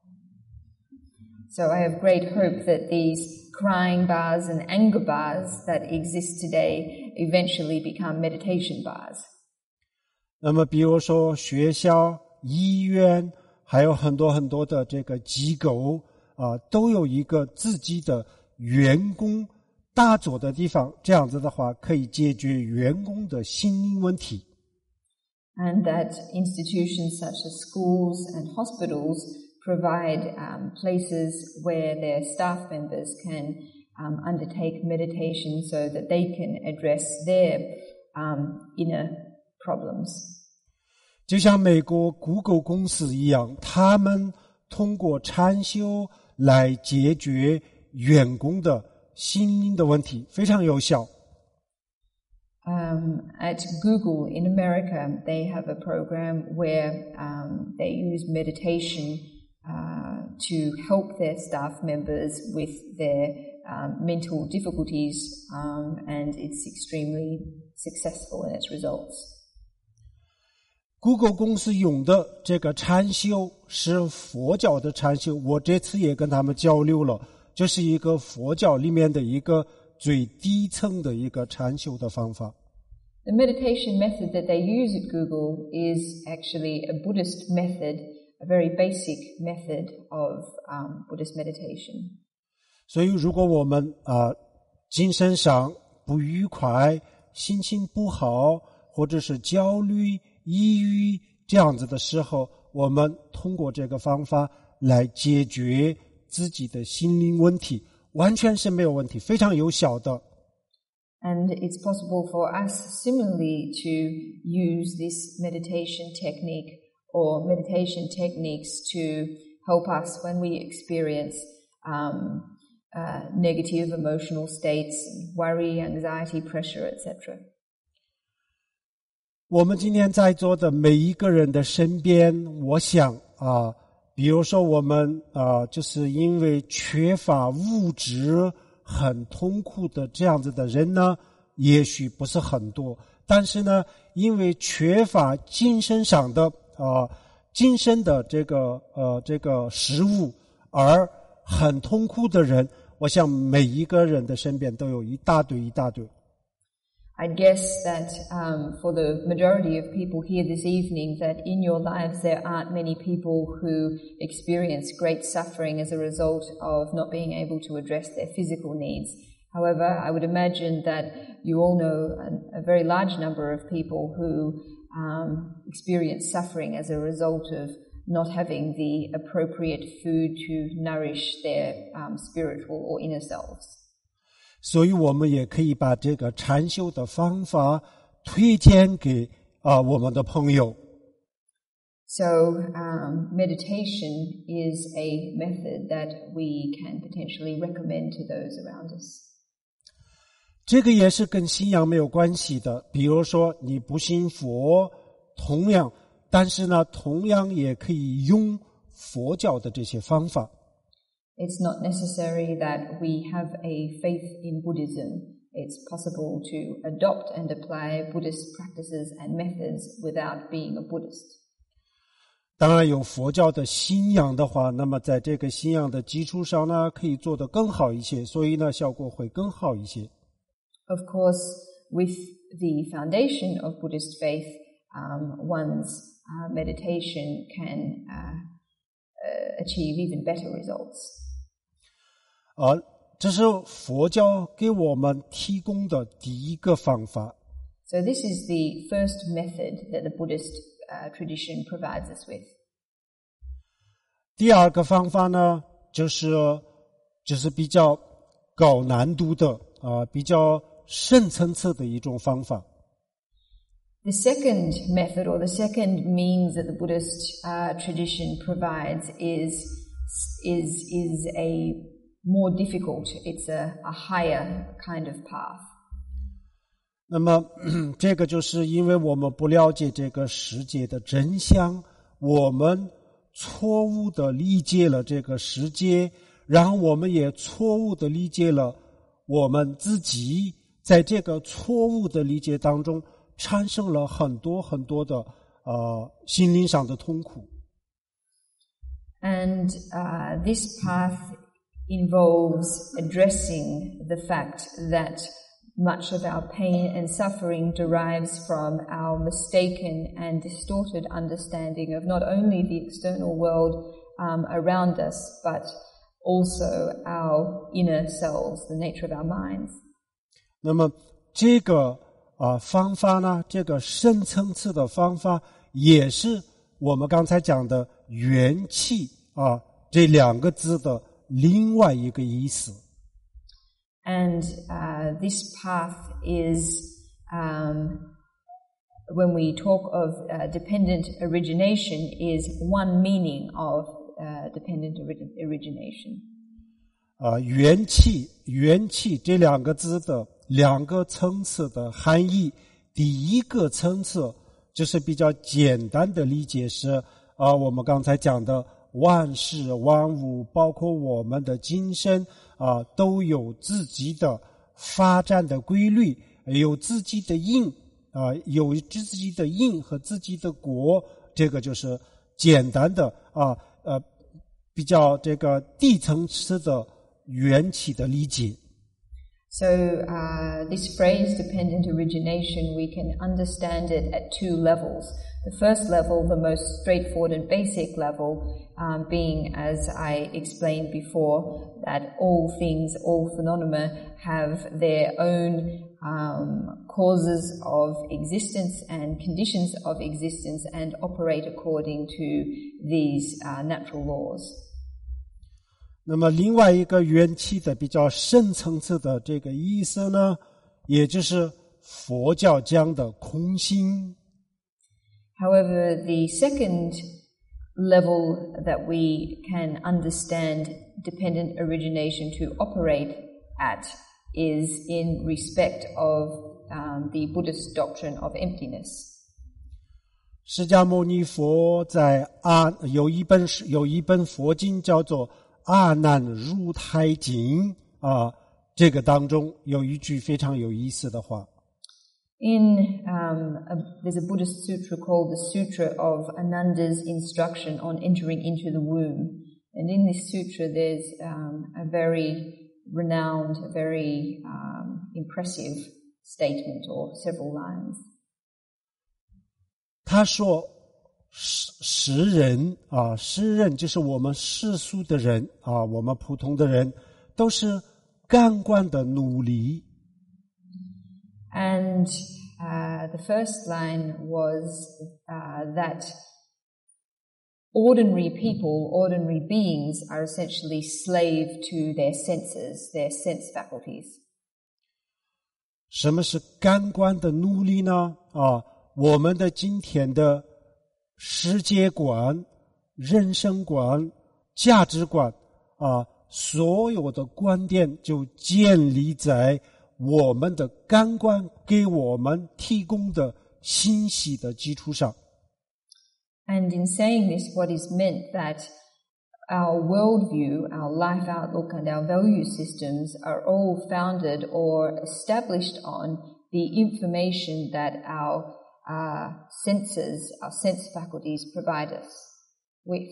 So I have great hope that these crying bars and anger bars that exist today eventually become meditation bars. 那么比如说学校、医院，还有很多很多的这个机构啊，都有一个自己的员工打坐的地方，这样子的话可以解决员工的心灵问题。 And that institutions such as schools and hospitals provide um, places where their staff members can um, undertake meditation so that they can address their um, inner problems. 就像美国 Google 公司一样，他们通过禅修来解决员工的心灵的问题，非常有效。 Um, at Google in America, they have a program where um, they use meditation uh, to help their staff members with their um, mental difficulties, um, and it's extremely successful in its results. Google 公司用的这个禅修是佛教的禅修，我这次也跟他们交流了，这是一个佛教里面的一个最低层的一个禅修的方法。 The meditation method that they use at Google is actually a Buddhist method, a very basic method of um, Buddhist meditation. 所以如果我们啊、呃、精神上不愉快，心情不好，或者是焦虑、抑郁这样子的时候，我们通过这个方法来解决自己的心灵问题，完全是没有问题，非常有效的。 And it's possible for us similarly to use this meditation technique or meditation techniques to help us when we experience um, uh, negative emotional states, worry, anxiety, pressure, et cetera. 我们今天在座的每一个人的身边，我想啊，比如说我们啊，就是因为缺乏物质很痛苦的这样子的人呢，也许不是很多，但是呢，因为缺乏精神上的啊、呃、精神的这个呃这个食物而很痛苦的人，我想每一个人的身边都有一大堆一大堆。 I guess that um, for the majority of people here this evening, that in your lives there aren't many people who experience great suffering as a result of not being able to address their physical needs. However, I would imagine that you all know a, a very large number of people who um, experience suffering as a result of not having the appropriate food to nourish their um, spiritual or inner selves. 所以我们也可以把这个禅修的方法推荐给啊、呃、我们的朋友。 So um, meditation is a method that we can potentially recommend to those around us. 这个也是跟信仰没有关系的，比如说你不信佛，同样，但是呢，同样也可以用佛教的这些方法。 It's not necessary that we have a faith in Buddhism, it's possible to adopt and apply Buddhist practices and methods without being a Buddhist. 当然有佛教的信仰的话，那么在这个信仰的基础上呢，可以做得更好一些，所以呢效果会更好一些。 Of course, with the foundation of Buddhist faith, um, one's uh, meditation can uh, uh, achieve even better results. 而这是佛教给我们提供的第一个方法。 So this is the first method that the Buddhist uh, tradition provides us with. 第二个方法呢，就是就是比较高难度的啊、呃，比较深层次的一种方法。 The second method or the second means that the Buddhist uh, tradition provides is is is a more difficult. It's a, a higher kind of path. 那么这个就是因为我们不了解这个世界的真相，我们错误的理解了这个世界，然后我们也错误的理解了我们自己，在这个错误的理解当中产生了很多很多的呃心灵上的痛苦。 And uh, this path involves addressing the fact that much of our pain and suffering derives from our mistaken and distorted understanding of not only the external world um, around us, but also our inner selves, the nature of our minds. 那么这个啊、呃、方法呢，这个深层次的方法，也是我们刚才讲的元气啊这两个字的另外一个意思。 And uh, this path is, um, when we talk of uh, dependent origination, is one meaning of uh, dependent ori- origination. 啊、呃，元气，元气这两个字的两个层次的含义。第一个层次就是比较简单的理解是啊、呃，我们刚才讲的万事万物，包括我们的精神啊、呃，都有自己的发展的规律，有自己的因啊、呃，有自己的因和自己的果。这个就是简单的啊呃比较这个低层次的缘起的理解。 So uh, this phrase, dependent origination, we can understand it at two levels. The first level, the most straightforward and basic level, um, being, as I explained before, that all things, all phenomena have their own um, causes of existence and conditions of existence and operate according to these uh, natural laws. 那么另外一个缘起的比较深层次的这个意思呢，也就是佛教讲的空性。 However, the second level that we can understand dependent origination to operate at is in respect of um, the Buddhist doctrine of emptiness. 释迦牟尼佛在阿有一本有一本佛经叫做《阿难入胎经》啊，这个当中有一句非常有意思的话。 In um, a, there's a Buddhist sutra called the Sutra of Ananda's Instruction on Entering into the Womb, and in this sutra there's um, a very renowned, a very um, impressive statement or several lines. 他说：“世世人啊，世人就是我们世俗的人啊，我们普通的人都是感官的奴隶。” And uh, the first line was uh, that ordinary people, ordinary beings are essentially slave to their senses, their sense faculties. 什么是感官的奴隶呢？啊，我们的今天的世界观、人生观、价值观啊，所有的观点就建立在我们的感官给我们提供的信息的基础上。 And in saying this, what is meant that our worldview, our life outlook, and our value systems are all founded or established on the information that our uh, senses, our sense faculties provide us with.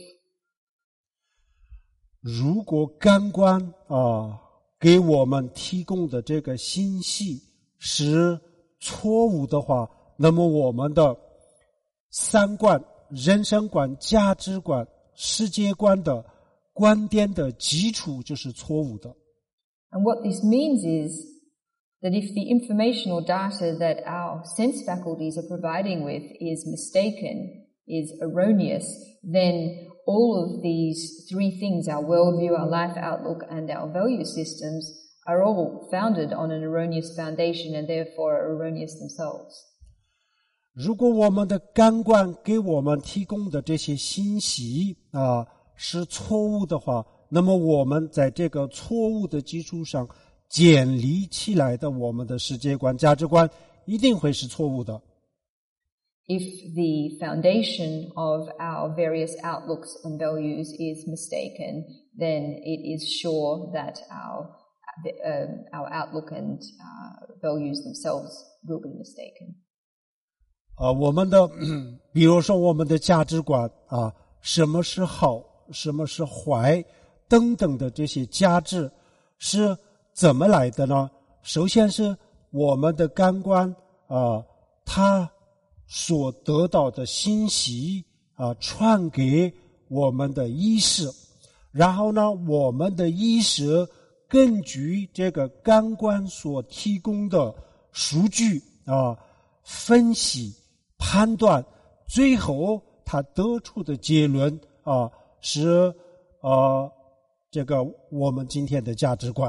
如果感官啊给我们提供的这个信息是错误的话，那么我们的三观、人生观、价值观、世界观的观点的基础就是错误的。 And what this means is that if the information or data that our sense faculties are providing with is mistaken, is erroneous, then all of these three things, our worldview, our life outlook, and our value systems, are all founded on an erroneous foundation and therefore are erroneous themselves. 如果我们的感官给我们提供的这些信息啊是错误的话，那么我们在这个错误的基础上建立起来的我们的世界观、价值观一定会是错误的。 If the foundation of our various outlooks and values is mistaken, then it is sure that our uh, our outlook and uh, values themselves will be mistaken. 啊，我们的，比如说我们的价值观啊，什么是好，什么是坏，等等的这些价值是怎么来的呢？首先是我们的感官啊，它所得到的信息啊，传给我们的意识，然后呢，我们的意识根据这个感官所提供的数据啊，分析、判断，最后他得出的结论啊，是呃这个我们今天的价值观。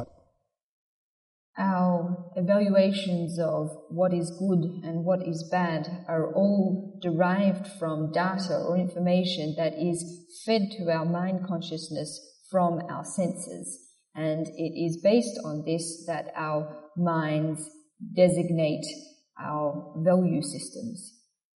Our evaluations of what is good and what is bad are all derived from data or information that is fed to our mind consciousness from our senses. And it is based on this that our minds designate our value systems.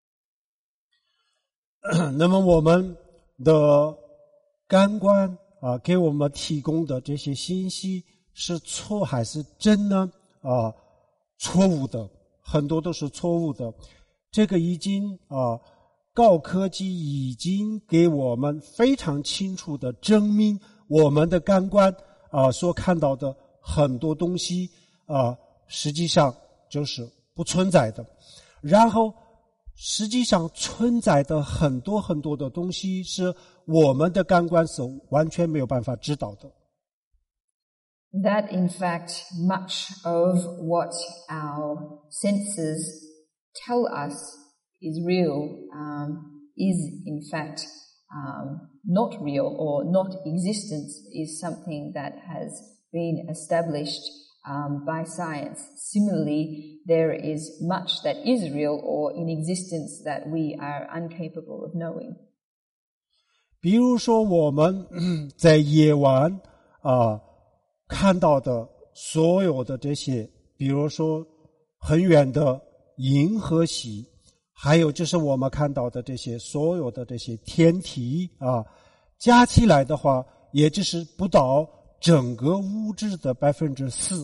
那么我们的感官啊，给我们提供的这些信息是错还是真呢？啊，错误的，很多都是错误的。这个已经啊，高科技已经给我们非常清楚的证明，我们的感官啊所看到的很多东西啊，实际上就是不存在的。然后，实际上存在的很多很多的东西是我们的感官是完全没有办法知道的。 That, in fact, much of what our senses tell us is real, um, is in fact um, not real or not existent, is something that has been established um, by science. Similarly, there is much that is real or in existence that we are incapable of knowing. 比如说我们在夜晚啊看到的所有的这些，比如说很远的银河系，还有就是我们看到的这些所有的这些天体啊，加起来的话，也就是不到整个物质的百分之四。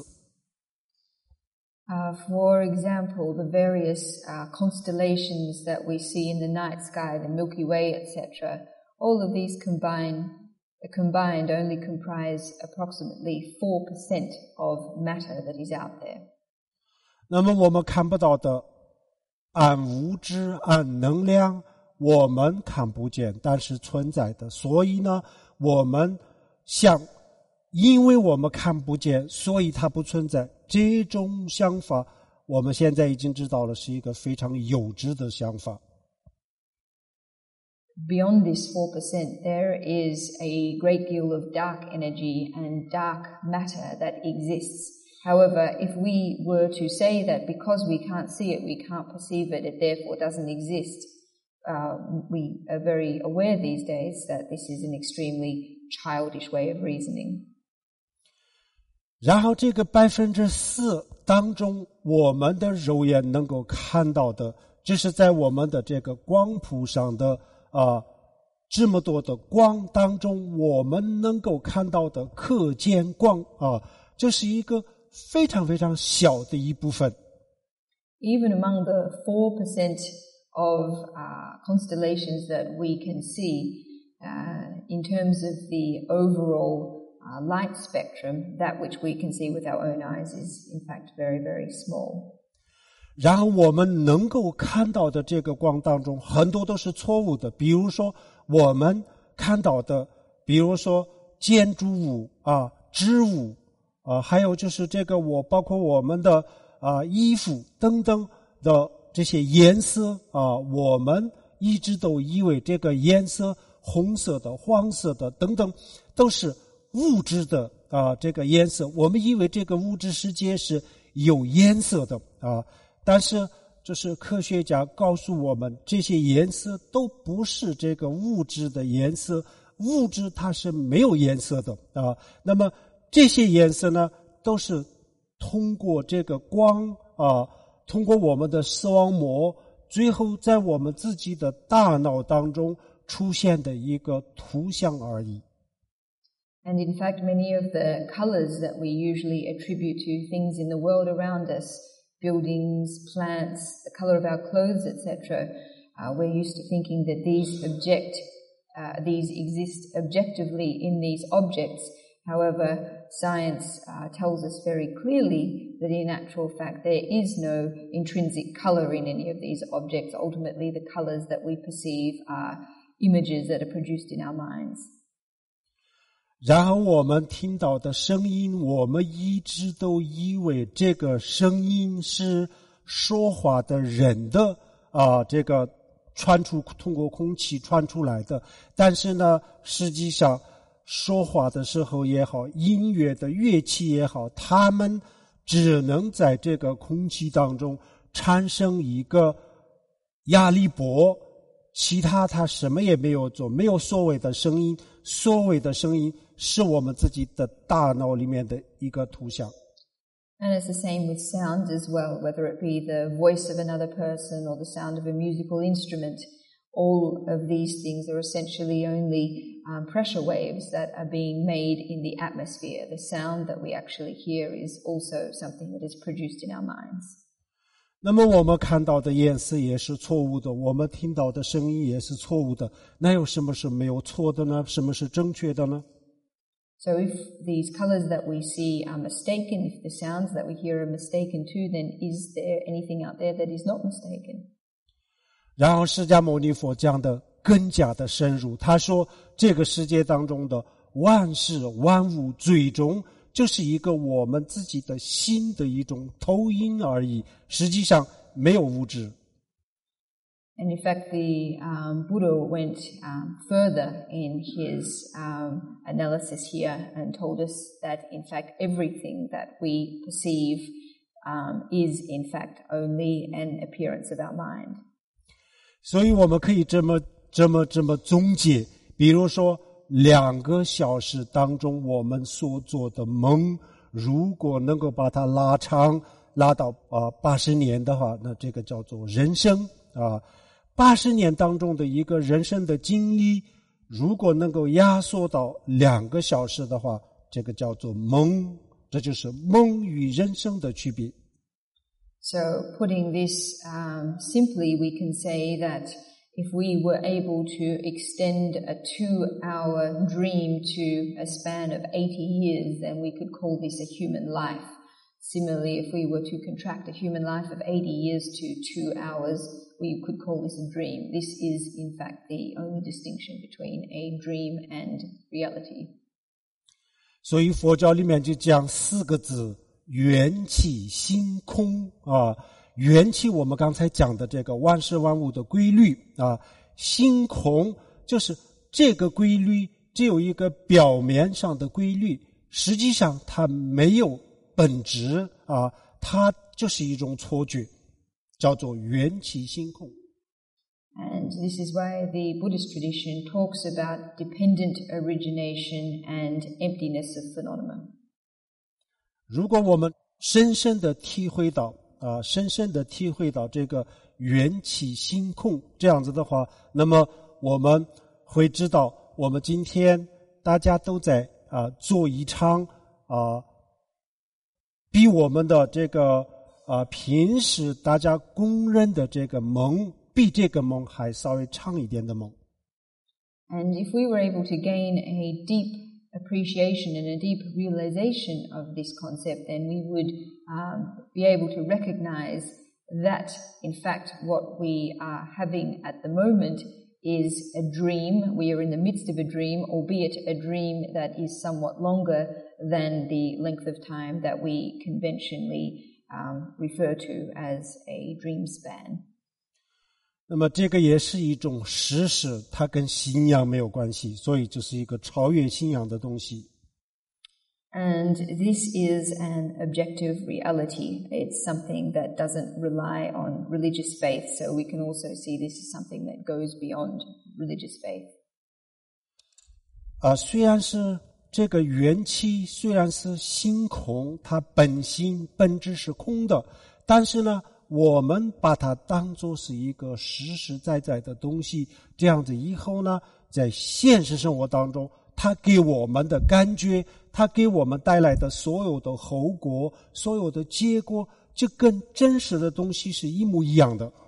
Uh, for example, the various uh, constellations that we see in the night sky, the Milky Way, et cetera, all of these combine, combined only comprise approximately four percent of matter that is out there. 那么我们看不到的暗物质、暗能量，我们看不见，但是存在的。所以呢，我们想，因为我们看不见，所以它不存在。这种想法，我们现在已经知道了，是一个非常幼稚的想法。 Beyond this four percent, there is a great deal of dark energy and dark matter that exists. However, if we were to say that because we can't see it, we can't perceive it, it therefore doesn't exist, uh, we are very aware these days that this is an extremely childish way of reasoning. 然后这个百分之四当中，我们的肉眼能够看到的，这是在我们的这个光谱上的啊、呃、 这么多的光当中，我们能够看到的可见光啊，这是一个非常非常小的一部分。 Even among the four percent of uh, constellations that we can see, uh, in terms of the overall uh, light spectrum, that which we can see with our own eyes is in fact very, very small. 然后我们能够看到的这个光当中，很多都是错误的。比如说我们看到的，比如说建筑物啊、植物啊，还有就是这个我包括我们的啊衣服等等的这些颜色啊，我们一直都以为这个颜色红色的、黄色的等等都是物质的啊这个颜色，我们以为这个物质世界是有颜色的啊。但是就是科学家告诉我们，这些颜色都不是这个物质的颜色，物质它是没有颜色的啊。那么这些颜色呢，都是通过这个光啊，通过我们的视网膜，最后在我们自己的大脑当中出现的一个图像而已。 And in fact, many of the colors that we usually attribute to things in the world around us, buildings, plants, the color of our clothes, et cetera, uh, we're used to thinking that these object, uh, these exist objectively in these objects. However, science uh, tells us very clearly that in actual fact there is no intrinsic color in any of these objects. Ultimately, the colors that we perceive are images that are produced in our minds. 然后我们听到的声音，我们一直都以为这个声音是说话的人的啊，这个传出通过空气传出来的。但是呢，实际上说话的时候也好，音乐的乐器也好，他们只能在这个空气当中产生一个压力波，其他他什么也没有做，没有所谓的声音。所谓的声音是我们自己的大脑里面的一个图像。 And it's the same with sound as well, whether it be the voice of another person or the sound of a musical instrument. All of these things are essentially only um, pressure waves that are being made in the atmosphere. The sound that we actually hear is also something that is produced in our minds. 那么我们看到的颜色也是错误的，我们听到的声音也是错误的，那有什么是没有错的呢？什么是正确的呢？ So if these colors that we see are mistaken, if the sounds that we hear are mistaken too, then is there anything out there that is not mistaken? 然后释迦牟尼佛讲的更加的深入，他说这个世界当中的万事万物最终就是一个我们自己的心的一种投影而已，实际上没有物质。 And in fact, the um, Buddha went um, further in his um, analysis here and told us that, in fact, everything that we perceive um, is, in fact, only an appearance of our mind. 所以我们可以这么这么这么总结，比如说两个小时当中我们所做的梦，如果能够把它拉长，拉到啊八十年的话，那这个叫做人生啊。八十年当中的一个人生的经历，如果能够压缩到两个小时的话，这个叫做梦，这就是梦与人生的区别。 So putting this um, simply, we can say that if we were able to extend a two-hour dream to a span of eighty years, then we could call this a human life. Similarly, if we were to contract a human life of eighty years to two hours, we could call this a dream. This is, in fact, the only distinction between a dream and reality. 所以佛教里面就讲四个字：缘起心空啊。缘起我们刚才讲的这个万事万物的规律啊，心空就是这个规律只有一个表面上的规律，实际上它没有本质啊，它就是一种错觉，叫做缘起心空。 And this is why the Buddhist tradition talks about dependent origination and emptiness of phenomena. 如果我们深深的体会到啊，深深的体会到这个缘起心空这样子的话，那么我们会知道，我们今天大家都在啊做一场啊比我们的这个啊平时大家公认的这个梦，比这个梦还稍微长一点的梦。 And if we were able to gain a deep appreciation and a deep realization of this concept, then we would um, be able to recognize that, in fact, what we are having at the moment is a dream. We are in the midst of a dream, albeit a dream that is somewhat longer than the length of time that we conventionally um, refer to as a dream span. 那么这个也是一种事实，它跟信仰没有关系，所以这是一个超越信仰的东西。 And this is an objective reality. It's something that doesn't rely on religious faith, so we can also see this is something that goes beyond religious faith. 啊，虽然是这个元气，虽然是心空，它本性本质是空的，但是呢，我们把它当作是一个实实在在的东西，这样子以后呢，在现实生活当中，它给我们的感觉，它给我们带来的所有的后果，所有的结果，就跟真实的东西是一模一样的。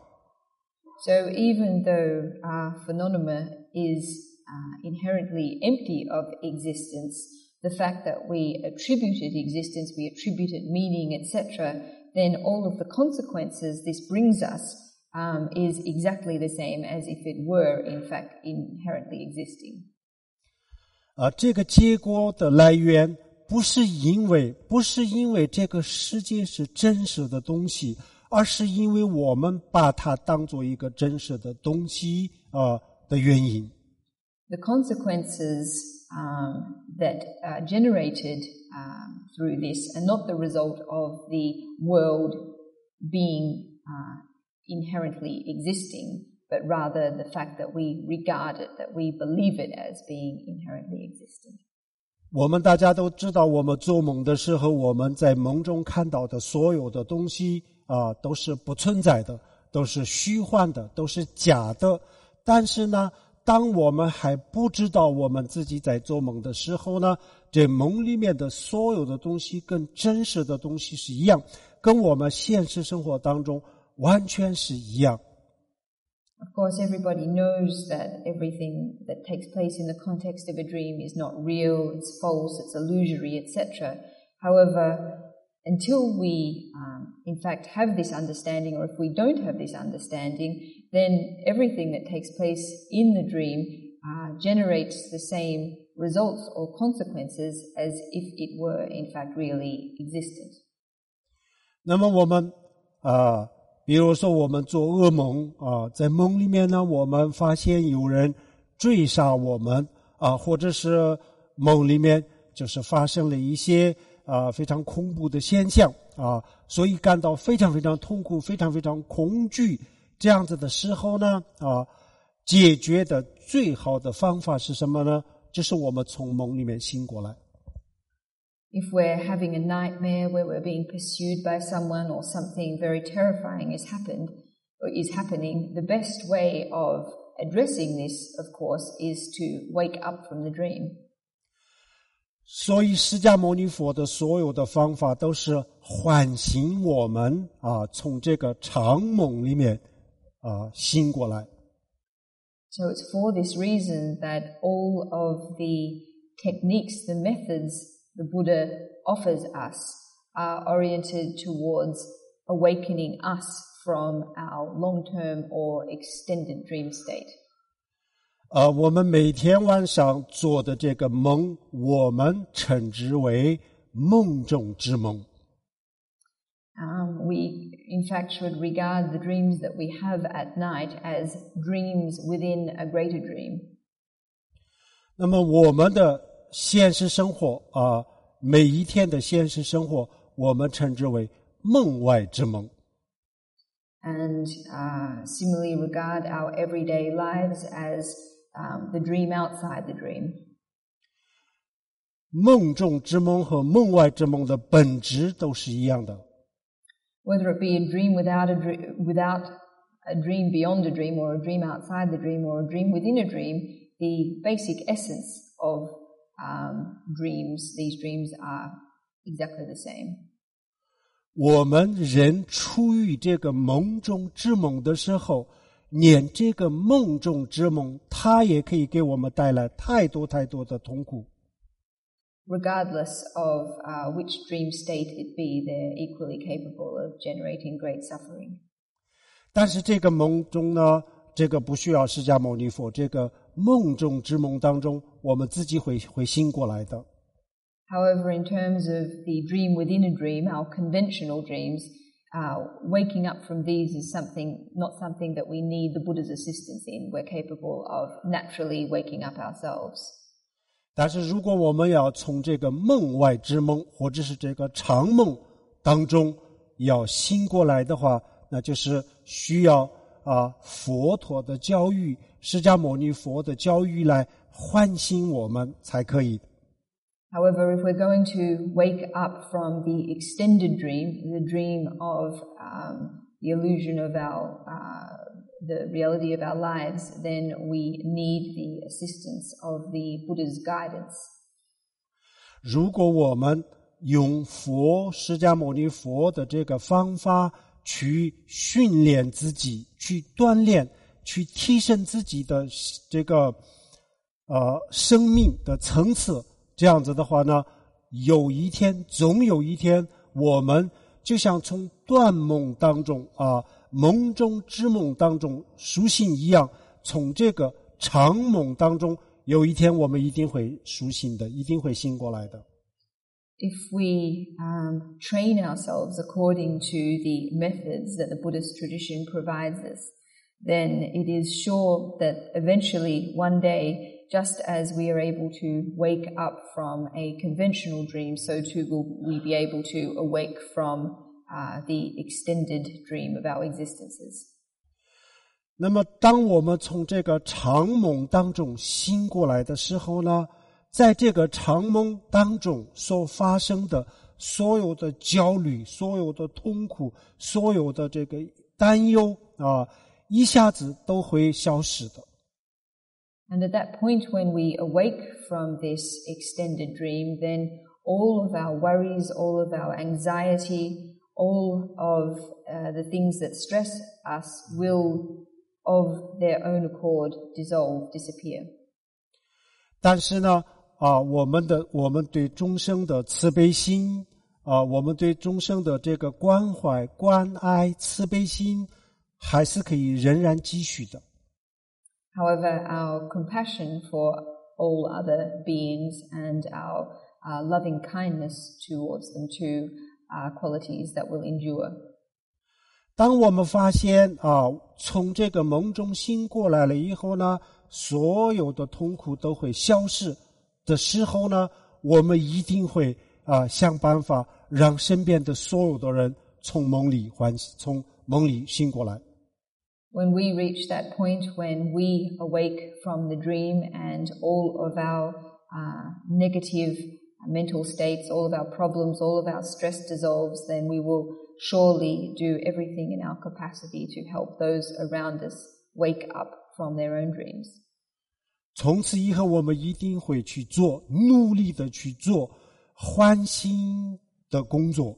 So even though our phenomena is uh, inherently empty of existence, the fact that we attributed existence, we attributed meaning, et cetera, then all of the consequences this brings us um, is exactly the same as if it were, in fact, inherently existing. 啊，这个结果的来源不是因为不是因为这个世界是真实的东西，而是因为我们把它当作一个真实的东西啊的原因。 The consequences um, that are generated um, through this are not the result of the world being uh, inherently existing, but rather the fact that we regard it, that we believe it as being inherently existent. 我们大家都知道，我们做梦的时候，我们在梦中看到的所有的东西啊，都是不存在的，都是虚幻的，都是假的。但是呢，当我们还不知道我们自己在做梦的时候呢，这梦里面的所有的东西跟真实的东西是一样，跟我们现实生活当中完全是一样。 Of course, everybody knows that everything that takes place in the context of a dream is not real, it's false, it's illusory, et cetera. However, until we, um, in fact, have this understanding, or if we don't have this understanding, then everything that takes place in the dream uh, generates the same results or consequences as if it were, in fact, really existent. 那么我们啊。比如说我们做噩梦啊，在梦里面呢，我们发现有人追杀我们啊，或者是梦里面就是发生了一些啊非常恐怖的现象啊，所以感到非常非常痛苦，非常非常恐惧。这样子的时候呢，啊，解决的最好的方法是什么呢？就是我们从梦里面醒过来。 If we're having a nightmare where we're being pursued by someone or something very terrifying has happened or is happening, the best way of addressing this, of course, is to wake up from the dream. 所以释迦牟尼佛的所有的方法都是唤醒我们啊，从这个长梦里面啊醒过来。 So it's for this reason that all of the techniques, the methods the Buddha offers us are oriented towards awakening us from our long-term or extended dream state. 呃，我们每天晚上做的这个梦，我们称之为梦中之梦。 Um, we, in fact, should regard the dreams that we have at night as dreams within a greater dream. 那么我们的现实生活啊，每一天的现实生活，我们称之为梦外之梦。 And uh, similarly regard our everyday lives as um, the dream outside the dream. 梦中之梦和梦外之梦的本质都是一样的。 Whether it be a dream without a dream, without a dream beyond a dream, or a dream outside the dream, or a dream within a dream, the basic essence of um, dreams, these dreams are exactly the same. 我们人处于这个梦中之梦的时候，连这个梦中之梦，它也可以给我们带来太多太多的痛苦。 Regardless of uh, which dream state it be, they're equally capable of generating great suffering. 但是这个梦中呢，这个不需要释迦牟尼佛，这个梦中之梦当中，我们自己会会醒过来的。 However, in terms of the dream within a dream, our conventional dreams, uh, waking up from these is something, not something that we need the Buddha's assistance in. We're capable of naturally waking up ourselves. 但是如果我们要从这个梦外之梦，或者是这个长梦当中要醒过来的话，那就是需要啊佛陀的教育，释迦牟尼佛的教育来唤醒我们才可以。 However, if we're going to wake up from the extended dream, the dream of um, the illusion of our, uh, the reality of our lives, then we need the assistance of the Buddha's guidance. 如果我们用佛释迦牟尼佛的这个方法去训练自己，去锻炼，去提升自己的这个呃生命的层次，这样子的话呢，有一天总有一天我们就像从断梦当中啊梦中之梦当中苏醒一样，从这个长梦当中有一天我们一定会苏醒的，一定会醒过来的。 If we um, train ourselves according to the methods that the Buddhist tradition provides us, then it is sure that eventually one day, just as we are able to wake up from a conventional dream, so too will we be able to awake from uh, the extended dream of our existences. 那么当我们从这个长梦当中醒过来的时候呢，在这个长梦当中所发生的所有的焦虑，所有的痛苦，所有的这个担忧啊，一下子都会消失的。 And at that point when we awake from this extended dream, then all of our worries, all of our anxiety, all of uh, the things that stress us will of their own accord dissolve, disappear. 但是呢啊，我们的我们对众生的慈悲心啊，我们对众生的这个关怀、关爱、慈悲心，还是可以仍然继续的。 However, our compassion for all other beings and our uh, loving kindness towards them too are qualities that will endure. 当我们发现啊，从这个梦中醒过来了以后呢，所有的痛苦都会消失的时候呢，我们一定会啊想办法让身边的所有的人从梦里唤从梦里醒过来。 When we reach that point when we awake from the dream and all of our uh, negative mental states, all of our problems, all of our stress dissolves, then we will surely do everything in our capacity to help those around us wake up from their own dreams. 从此以后我们一定会去做，努力的去做唤醒的工作。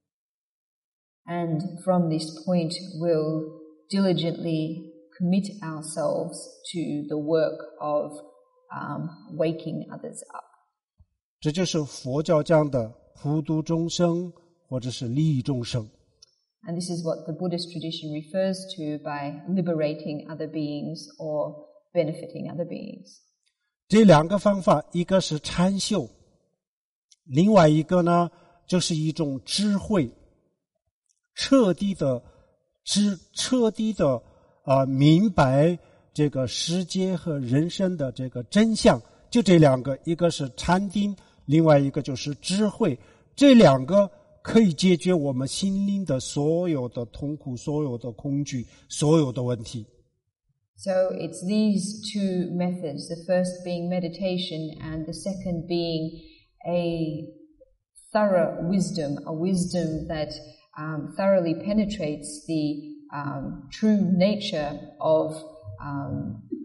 And from this point we'll diligently commit ourselves to the work of um, waking others up. 这就是佛教讲的普度众生或者是利益众生。 And this is what the Buddhist tradition refers to by liberating other beings or benefiting other beings. 这两个方法，一个是禅修，另外一个呢就是一种智慧，彻底的知彻底的啊、呃、明白这个世界和人生的这个真相。就这两个，一个是禅定，另外一个就是智慧。这两个可以解决我们心灵的所有的痛苦、所有的恐惧、所有的问题。 So it's these two methods, the first being meditation and the second being a thorough wisdom, a wisdom that um, thoroughly penetrates the um, true nature of um,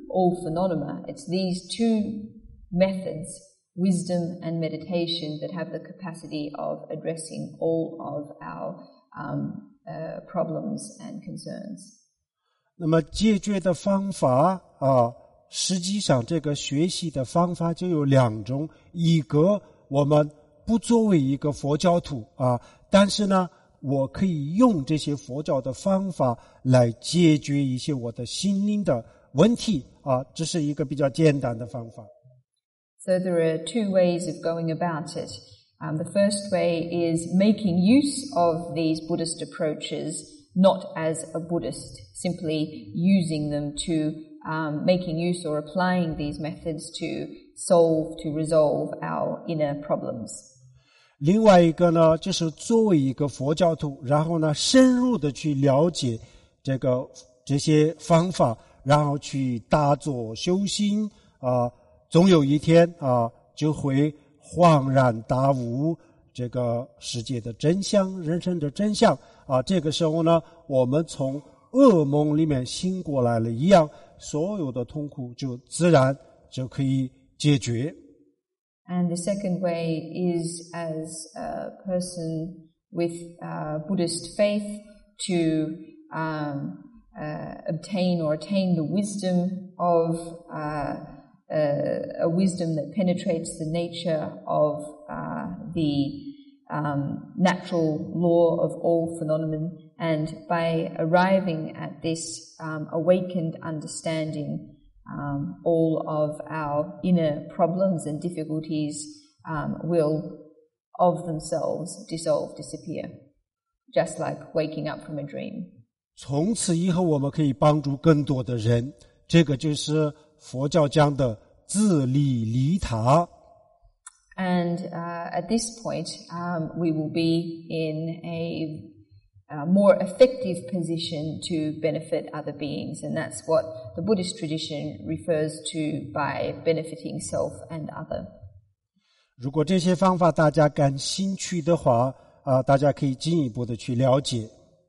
all phenomena. It's these two methods, wisdom and meditation, that have the capacity of addressing all of our um, uh, problems and concerns. 那么解决的方法啊，实际上这个学习的方法就有两种，一个我们不作为一个佛教徒啊，但是呢，我可以用这些佛教的方法来解决一些我的心灵的问题啊，这是一个比较简单的方法。 So there are two ways of going about it. Um, the first way is making use of these Buddhist approaches, not as a Buddhist, simply using them to, um, making use or applying these methods to solve, to resolve our inner problems. 另外一个呢，就是作为一个佛教徒，然后呢，深入的去了解这个这些方法，然后去打坐修心啊，总有一天啊，就会恍然大悟这个世界的真相，人生的真相啊。这个时候呢，我们从噩梦里面醒过来了一样，所有的痛苦就自然就可以解决。 And the second way is as a person with uh, Buddhist faith to um, uh, obtain or attain the wisdom of uh, uh, a wisdom that penetrates the nature of uh, the um, natural law of all phenomenon, and by arriving at this um, awakened understanding, Um, all of our inner problems and difficulties um, will of themselves dissolve, disappear, just like waking up from a dream. 从此以后我们可以帮助更多的人，这个就是佛教讲的自利利他。 And uh, at this point, um, we will be in a Uh, more effective position to benefit other beings, and that's what the Buddhist tradition refers to by benefiting self and other. 如果这些方法大家感兴趣的话，啊，大家可以进一步的去了解。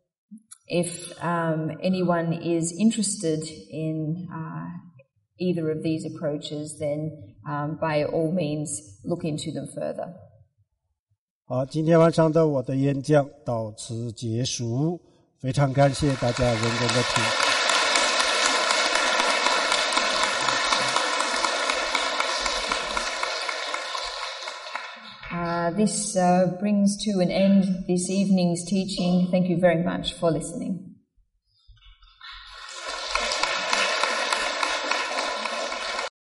If um, anyone is interested in uh, either of these approaches, then um, by all means look into them further. 好，今天晚上的我的演讲到此结束，非常感谢大家认真的听。 Uh, this uh, brings to an end this evening's teaching. Thank you very much for listening.